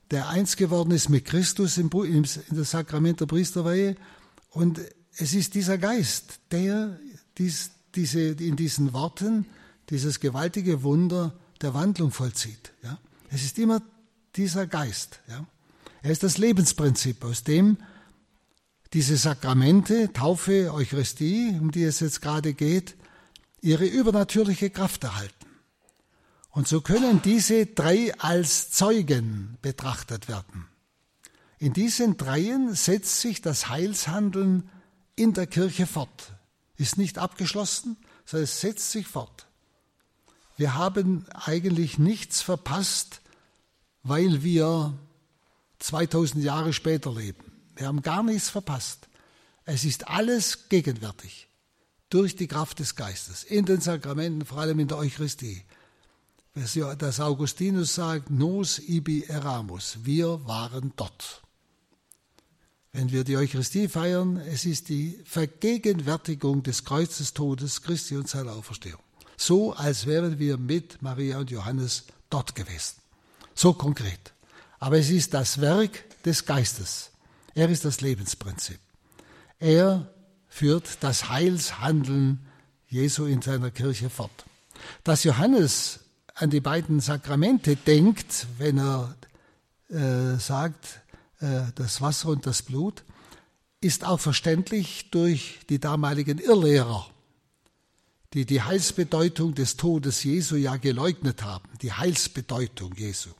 S1: der eins geworden ist mit Christus in das Sakrament der Priesterweihe. Und es ist dieser Geist, der in diesen Worten dieses gewaltige Wunder der Wandlung vollzieht. Ja? Es ist immer dieser Geist. Ja? Er ist das Lebensprinzip, aus dem diese Sakramente, Taufe, Eucharistie, um die es jetzt gerade geht, ihre übernatürliche Kraft erhalten. Und so können diese drei als Zeugen betrachtet werden. In diesen dreien setzt sich das Heilshandeln in der Kirche fort. Ist nicht abgeschlossen, sondern es setzt sich fort. Wir haben eigentlich nichts verpasst, weil wir 2000 Jahre später leben. Wir haben gar nichts verpasst. Es ist alles gegenwärtig durch die Kraft des Geistes, in den Sakramenten, vor allem in der Eucharistie. Das Augustinus sagt, nos ibi eramus, wir waren dort. Wenn wir die Eucharistie feiern, es ist die Vergegenwärtigung des Kreuzestodes Christi und seiner Auferstehung. So, als wären wir mit Maria und Johannes dort gewesen. So konkret. Aber es ist das Werk des Geistes. Er ist das Lebensprinzip. Er führt das Heilshandeln Jesu in seiner Kirche fort. Dass Johannes an die beiden Sakramente denkt, wenn er sagt, das Wasser und das Blut, ist auch verständlich durch die damaligen Irrlehrer, die die Heilsbedeutung des Todes Jesu ja geleugnet haben, die Heilsbedeutung Jesu.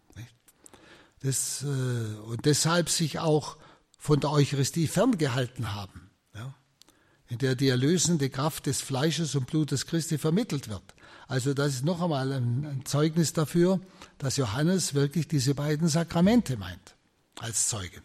S1: Und deshalb sich auch von der Eucharistie ferngehalten haben, ja, in der die erlösende Kraft des Fleisches und Blutes Christi vermittelt wird. Also das ist noch einmal ein Zeugnis dafür, dass Johannes wirklich diese beiden Sakramente meint, als Zeugen.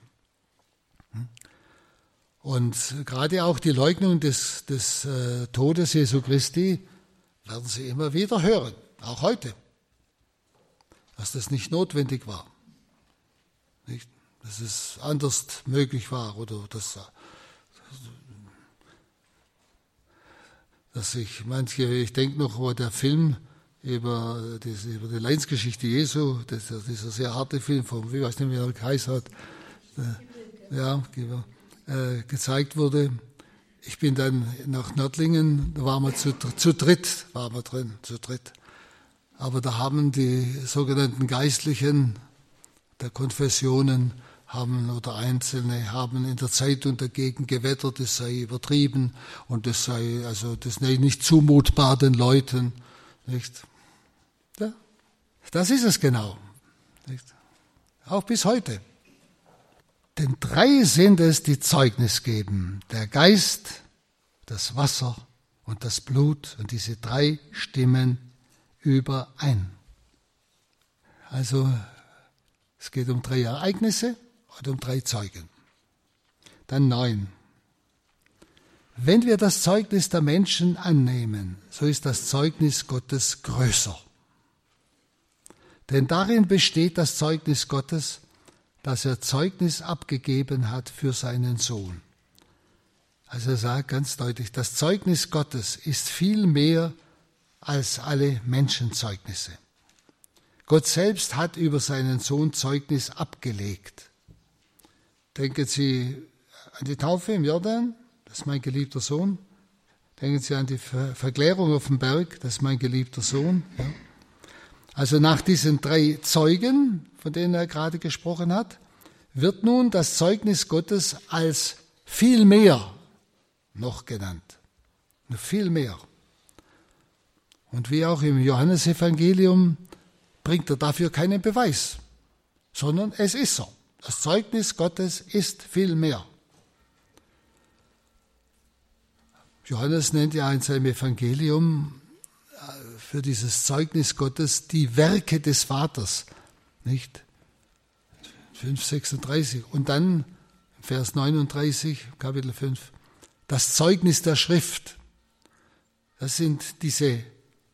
S1: Und gerade auch die Leugnung des Todes Jesu Christi werden Sie immer wieder hören, auch heute, dass das nicht notwendig war. Nicht, dass es anders möglich war oder ich denke noch, wo der Film über die Leidensgeschichte Jesu, dieser sehr harte Film vom, ich weiß nicht, wie er geheißen hat, gezeigt wurde. Ich bin dann nach Nördlingen, da waren wir zu dritt. Aber da haben die sogenannten Geistlichen der Konfessionen oder Einzelne haben in der Zeitung dagegen gewettert, es sei übertrieben und das sei nicht zumutbar den Leuten. Nicht? Ja, das ist es genau. Nicht? Auch bis heute. Denn drei sind es, die Zeugnis geben. Der Geist, das Wasser und das Blut. Und diese drei stimmen überein. Also es geht um drei Ereignisse und um drei Zeugen. Dann 9. Wenn wir das Zeugnis der Menschen annehmen, so ist das Zeugnis Gottes größer. Denn darin besteht das Zeugnis Gottes, dass er Zeugnis abgegeben hat für seinen Sohn. Also er sagt ganz deutlich, das Zeugnis Gottes ist viel mehr als alle Menschenzeugnisse. Gott selbst hat über seinen Sohn Zeugnis abgelegt. Denken Sie an die Taufe im Jordan, das ist mein geliebter Sohn. Denken Sie an die Verklärung auf dem Berg, das ist mein geliebter Sohn. Ja. Also nach diesen drei Zeugen, von denen er gerade gesprochen hat, wird nun das Zeugnis Gottes als viel mehr noch genannt. Viel mehr. Und wie auch im Johannesevangelium bringt er dafür keinen Beweis, sondern es ist so. Das Zeugnis Gottes ist viel mehr. Johannes nennt ja in seinem Evangelium für dieses Zeugnis Gottes die Werke des Vaters, nicht? 5,36. Und dann, Vers 39, Kapitel 5, das Zeugnis der Schrift. Das sind diese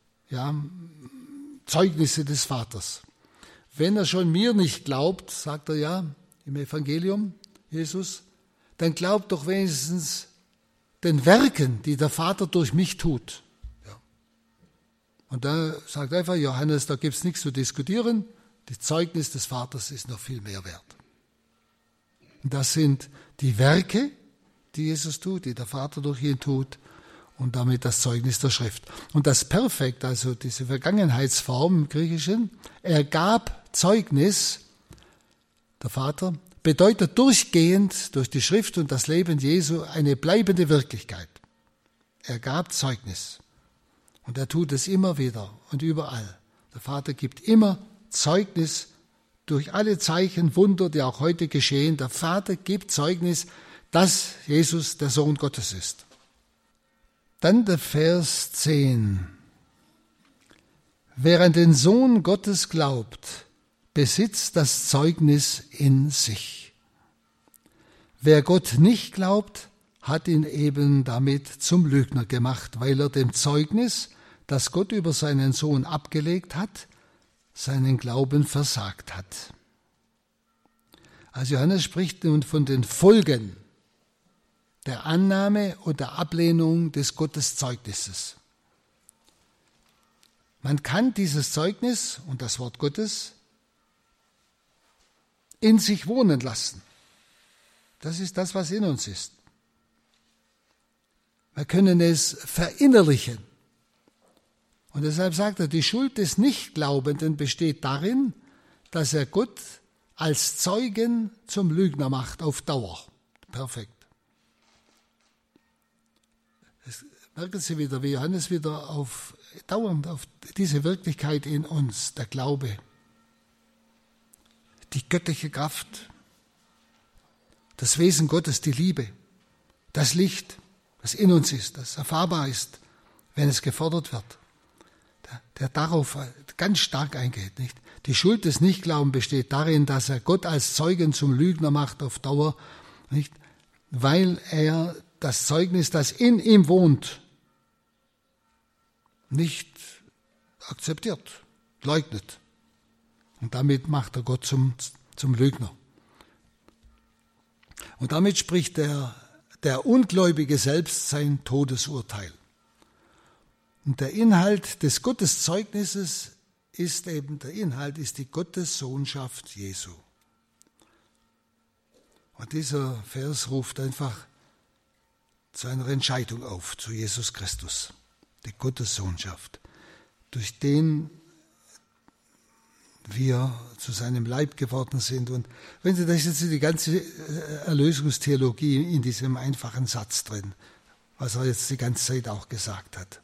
S1: Zeugnisse des Vaters. Wenn er schon mir nicht glaubt, sagt er ja im Evangelium, Jesus, dann glaubt doch wenigstens den Werken, die der Vater durch mich tut. Ja. Und da sagt einfach Johannes, da gibt es nichts zu diskutieren, Das Zeugnis des Vaters ist noch viel mehr wert. Und das sind die Werke, die Jesus tut, die der Vater durch ihn tut und damit das Zeugnis der Schrift. Und das Perfekt, also diese Vergangenheitsform im Griechischen, er gab Zeugnis, der Vater, bedeutet durchgehend durch die Schrift und das Leben Jesu eine bleibende Wirklichkeit. Er gab Zeugnis und er tut es immer wieder und überall. Der Vater gibt immer Zeugnis durch alle Zeichen, Wunder, die auch heute geschehen. Der Vater gibt Zeugnis, dass Jesus der Sohn Gottes ist. Dann der Vers 10. Wer an den Sohn Gottes glaubt, besitzt das Zeugnis in sich. Wer Gott nicht glaubt, hat ihn eben damit zum Lügner gemacht, weil er dem Zeugnis, das Gott über seinen Sohn abgelegt hat, seinen Glauben versagt hat. Also Johannes spricht nun von den Folgen der Annahme und der Ablehnung des Gotteszeugnisses. Man kann dieses Zeugnis und das Wort Gottes in sich wohnen lassen. Das ist das, was in uns ist. Wir können es verinnerlichen. Und deshalb sagt er, die Schuld des Nichtglaubenden besteht darin, dass er Gott als Zeugen zum Lügner macht auf Dauer. Perfekt. Das merken Sie wieder, wie Johannes wieder dauernd auf diese Wirklichkeit in uns, der Glaube, die göttliche Kraft, das Wesen Gottes, die Liebe, das Licht, das in uns ist, das erfahrbar ist, wenn es gefordert wird, der darauf ganz stark eingeht. Nicht? Die Schuld des Nichtglaubens besteht darin, dass er Gott als Zeugen zum Lügner macht auf Dauer, nicht? Weil er das Zeugnis, das in ihm wohnt, nicht akzeptiert, leugnet. Und damit macht er Gott zum Lügner. Und damit spricht der Ungläubige selbst sein Todesurteil. Und der Inhalt des Gotteszeugnisses ist die Gottessohnschaft Jesu. Und dieser Vers ruft einfach zu einer Entscheidung auf, zu Jesus Christus, die Gottessohnschaft, durch den wir zu seinem Leib geworden sind. Und wenn Sie, da ist jetzt die ganze Erlösungstheologie in diesem einfachen Satz drin, was er jetzt die ganze Zeit auch gesagt hat.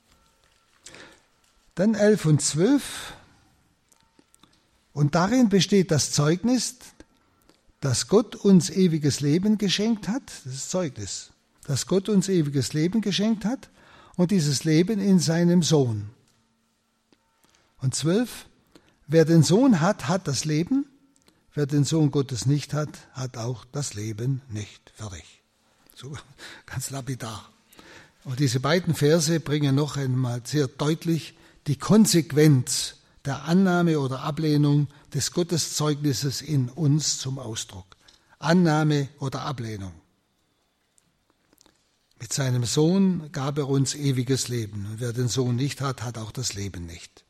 S1: Dann 11 und 12. Und darin besteht das Zeugnis, dass Gott uns ewiges Leben geschenkt hat. Das ist Zeugnis. Dass Gott uns ewiges Leben geschenkt hat und dieses Leben in seinem Sohn. Und 12. Wer den Sohn hat, hat das Leben. Wer den Sohn Gottes nicht hat, hat auch das Leben nicht. Fertig. So ganz lapidar. Und diese beiden Verse bringen noch einmal sehr deutlich die Konsequenz der Annahme oder Ablehnung des Gotteszeugnisses in uns zum Ausdruck. Annahme oder Ablehnung. Mit seinem Sohn gab er uns ewiges Leben. Und wer den Sohn nicht hat, hat auch das Leben nicht.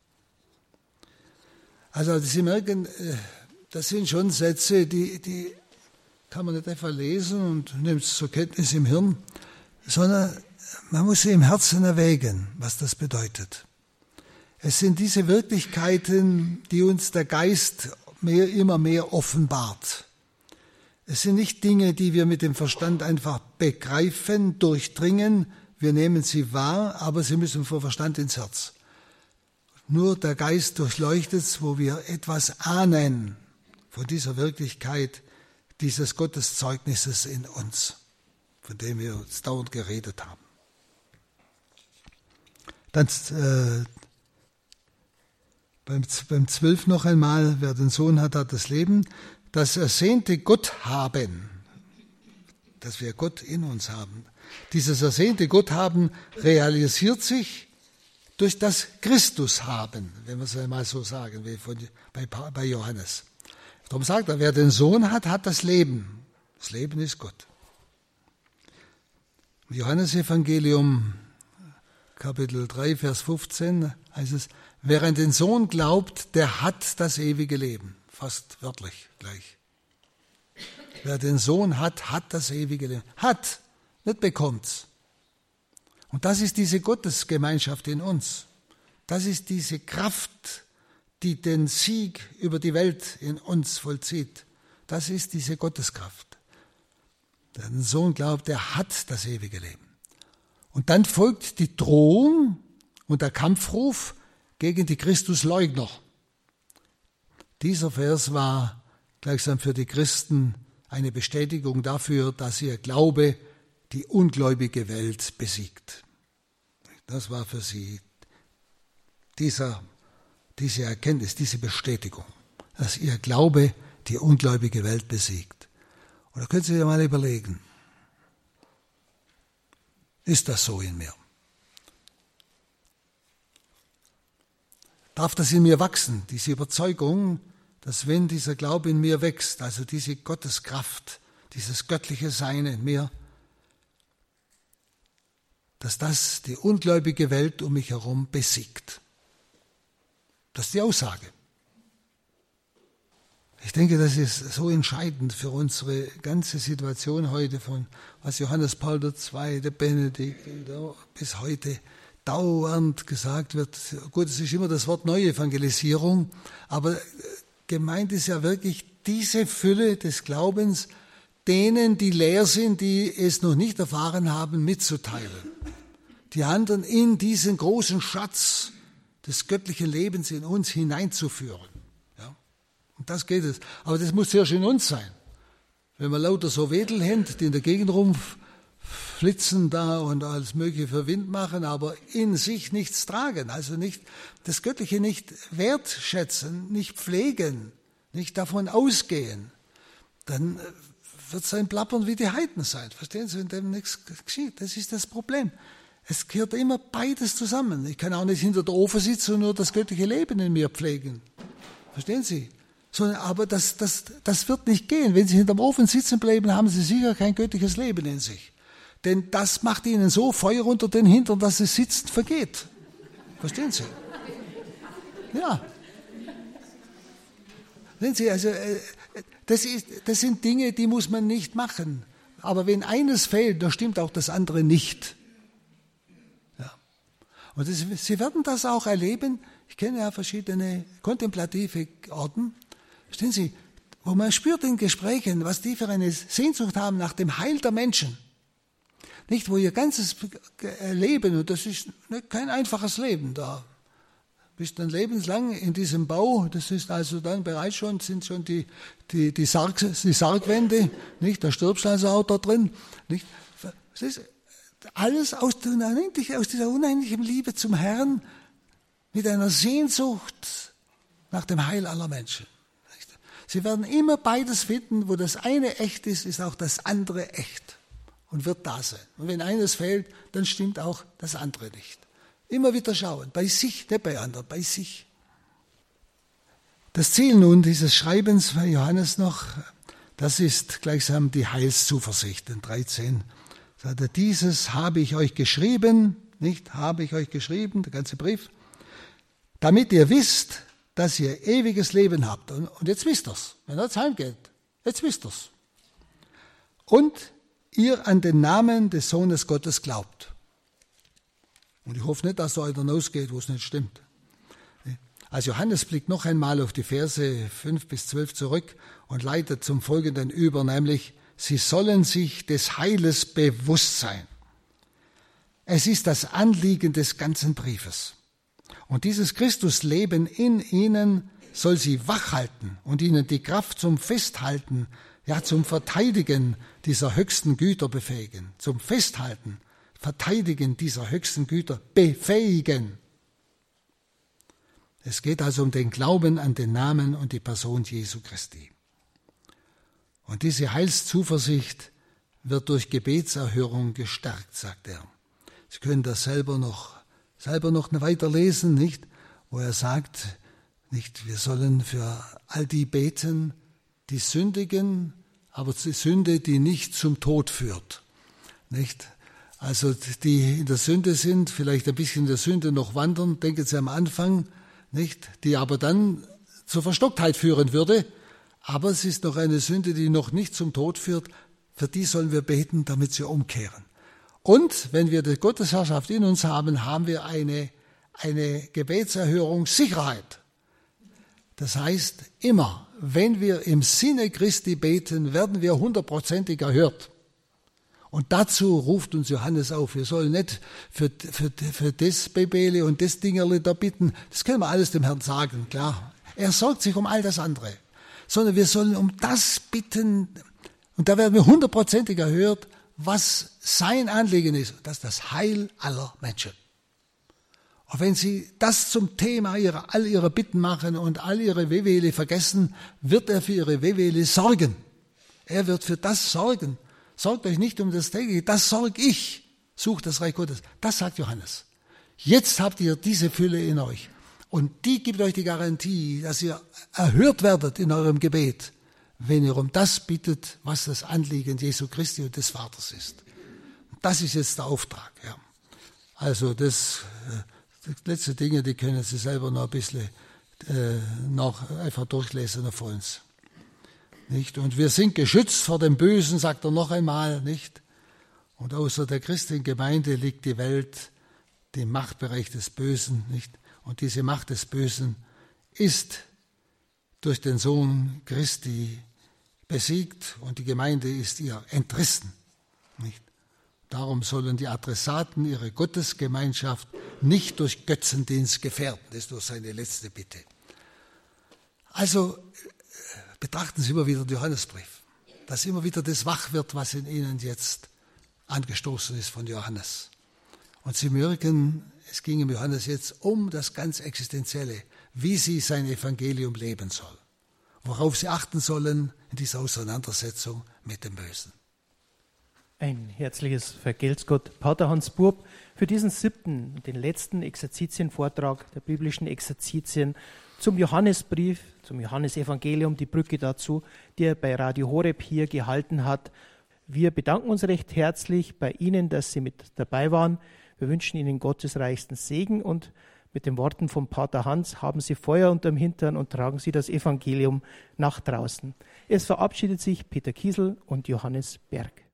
S1: Also Sie merken, das sind schon Sätze, die kann man nicht einfach lesen und nimmt es zur Kenntnis im Hirn, sondern man muss sie im Herzen erwägen, was das bedeutet. Es sind diese Wirklichkeiten, die uns der Geist immer mehr offenbart. Es sind nicht Dinge, die wir mit dem Verstand einfach begreifen, durchdringen. Wir nehmen sie wahr, aber sie müssen vor Verstand ins Herz. Nur der Geist durchleuchtet es, wo wir etwas ahnen von dieser Wirklichkeit, dieses Gotteszeugnisses in uns, von dem wir uns dauernd geredet haben. Dann beim 12 noch einmal, wer den Sohn hat, hat das Leben. Das ersehnte Gott haben, dass wir Gott in uns haben. Dieses ersehnte Gott haben realisiert sich durch das Christus haben, wenn wir es einmal so sagen, wie bei Johannes. Darum sagt er, wer den Sohn hat, hat das Leben. Das Leben ist Gott. Im Johannesevangelium, Kapitel 3, Vers 15, heißt es, wer an den Sohn glaubt, der hat das ewige Leben. Fast wörtlich gleich. Wer den Sohn hat, hat das ewige Leben. Hat, nicht bekommt's. Und das ist diese Gottesgemeinschaft in uns. Das ist diese Kraft, die den Sieg über die Welt in uns vollzieht. Das ist diese Gotteskraft. Wer den Sohn glaubt, der hat das ewige Leben. Und dann folgt die Drohung und der Kampfruf gegen die Christusleugner. Dieser Vers war gleichsam für die Christen eine Bestätigung dafür, dass ihr Glaube die ungläubige Welt besiegt. Das war für sie diese Erkenntnis, diese Bestätigung, dass ihr Glaube die ungläubige Welt besiegt. Und da können Sie sich mal überlegen, ist das so in mir? Darf das in mir wachsen, diese Überzeugung, dass wenn dieser Glaube in mir wächst, also diese Gotteskraft, dieses göttliche Sein in mir, dass das die ungläubige Welt um mich herum besiegt. Das ist die Aussage. Ich denke, das ist so entscheidend für unsere ganze Situation heute, von was Johannes Paul II., der Benedikt, bis heute dauernd gesagt wird. Gut, es ist immer das Wort Neuevangelisierung, aber gemeint ist ja wirklich diese Fülle des Glaubens, denen, die leer sind, die es noch nicht erfahren haben, mitzuteilen. Die anderen in diesen großen Schatz des göttlichen Lebens in uns hineinzuführen. Ja? Und das geht es. Aber das muss zuerst in uns sein. Wenn wir lauter so Wedelhände, die in der Gegend rumflitzen da und alles Mögliche für Wind machen, aber in sich nichts tragen, also nicht das Göttliche nicht wertschätzen, nicht pflegen, nicht davon ausgehen, dann wird sein Plappern wie die Heiden sein. Verstehen Sie, wenn dem nichts geschieht? Das ist das Problem. Es gehört immer beides zusammen. Ich kann auch nicht hinter der Ofen sitzen und nur das göttliche Leben in mir pflegen. Verstehen Sie? Aber das wird nicht gehen. Wenn Sie hinterm Ofen sitzen bleiben, haben Sie sicher kein göttliches Leben in sich. Denn das macht Ihnen so Feuer unter den Hintern, dass es sitzend vergeht. Verstehen Sie? Ja. Sehen Sie, also das sind Dinge, die muss man nicht machen. Aber wenn eines fehlt, dann stimmt auch das andere nicht. Ja. Und Sie werden das auch erleben. Ich kenne ja verschiedene kontemplative Orten. Verstehen Sie, wo man spürt in Gesprächen, was die für eine Sehnsucht haben nach dem Heil der Menschen. Nicht, wo ihr ganzes Leben, und das ist kein einfaches Leben da, bist dann lebenslang in diesem Bau, das ist also dann bereits schon, sind schon die Sargwände, nicht, da stirbst du also auch da drin, nicht. Das ist alles aus dieser unendlichen Liebe zum Herrn, mit einer Sehnsucht nach dem Heil aller Menschen. Sie werden immer beides finden, wo das eine echt ist, ist auch das andere echt und wird da sein. Und wenn eines fehlt, dann stimmt auch das andere nicht. Immer wieder schauen, bei sich, nicht bei anderen, bei sich. Das Ziel nun dieses Schreibens bei Johannes noch, das ist gleichsam die Heilszuversicht. In 13 sagt er, dieses habe ich euch geschrieben, nicht habe ich euch geschrieben, der ganze Brief, damit ihr wisst, dass ihr ewiges Leben habt. Und jetzt wisst ihr's, wenn ihr jetzt heimgeht, jetzt wisst ihr's. Und ihr an den Namen des Sohnes Gottes glaubt. Und ich hoffe nicht, dass da einer ausgeht, wo es nicht stimmt. Also Johannes blickt noch einmal auf die Verse 5 bis 12 zurück und leitet zum Folgenden über, nämlich, sie sollen sich des Heiles bewusst sein. Es ist das Anliegen des ganzen Briefes. Und dieses Christusleben in ihnen soll sie wachhalten und ihnen die Kraft zum Festhalten, ja zum Verteidigen dieser höchsten Güter befähigen. Zum Festhalten, Verteidigen dieser höchsten Güter befähigen. Es geht also um den Glauben an den Namen und die Person Jesu Christi. Und diese Heilszuversicht wird durch Gebetserhörung gestärkt, sagt er. Sie können das selber noch weiterlesen, nicht? Wo er sagt, nicht, wir sollen für all die beten, die sündigen, aber die Sünde, die nicht zum Tod führt, nicht? Also die in der Sünde sind, vielleicht ein bisschen in der Sünde noch wandern, denken Sie am Anfang, nicht? Die aber dann zur Verstocktheit führen würde. Aber es ist noch eine Sünde, die noch nicht zum Tod führt. Für die sollen wir beten, damit sie umkehren. Und wenn wir die Gottesherrschaft in uns haben, haben wir eine Gebetserhörungssicherheit. Das heißt, immer, wenn wir im Sinne Christi beten, werden wir 100%ig erhört. Und dazu ruft uns Johannes auf. Wir sollen nicht für das Babele und das Dingerle da bitten. Das können wir alles dem Herrn sagen, klar. Er sorgt sich um all das andere. Sondern wir sollen um das bitten, und da werden wir 100%ig erhört, was sein Anliegen ist. Das ist das Heil aller Menschen. Und wenn Sie das zum Thema all Ihrer Bitten machen und all Ihre Wehwehli vergessen, wird er für Ihre Wehwehli sorgen. Er wird für das sorgen. Sorgt euch nicht um das Tägliche, das sorge ich. Sucht das Reich Gottes. Das sagt Johannes. Jetzt habt ihr diese Fülle in euch. Und die gibt euch die Garantie, dass ihr erhört werdet in eurem Gebet, wenn ihr um das bittet, was das Anliegen Jesu Christi und des Vaters ist. Das ist jetzt der Auftrag. Ja. Also die letzten Dinge, die können Sie selber noch ein bisschen noch einfach durchlesen vor uns. Nicht? Und wir sind geschützt vor dem Bösen, sagt er noch einmal, nicht? Und außer der Christengemeinde liegt die Welt im Machtbereich des Bösen, nicht? Und diese Macht des Bösen ist durch den Sohn Christi besiegt und die Gemeinde ist ihr entrissen, nicht? Darum sollen die Adressaten ihre Gottesgemeinschaft nicht durch Götzendienst gefährden. Das ist nur seine letzte Bitte. Also betrachten Sie immer wieder den Johannesbrief, dass immer wieder das wach wird, was in Ihnen jetzt angestoßen ist von Johannes. Und Sie merken, es ging im Johannes jetzt um das ganz Existenzielle, wie Sie sein Evangelium leben soll, worauf Sie achten sollen in dieser Auseinandersetzung mit dem Bösen.
S2: Ein herzliches Vergelt's Gott, Pater Hans Burb, für diesen 7., den letzten Exerzitienvortrag der biblischen Exerzitien zum Johannesbrief, zum Johannesevangelium, die Brücke dazu, die er bei Radio Horeb hier gehalten hat. Wir bedanken uns recht herzlich bei Ihnen, dass Sie mit dabei waren. Wir wünschen Ihnen Gottes reichsten Segen und mit den Worten von Pater Hans haben Sie Feuer unterm Hintern und tragen Sie das Evangelium nach draußen. Es verabschiedet sich Peter Kiesel und Johannes Berg.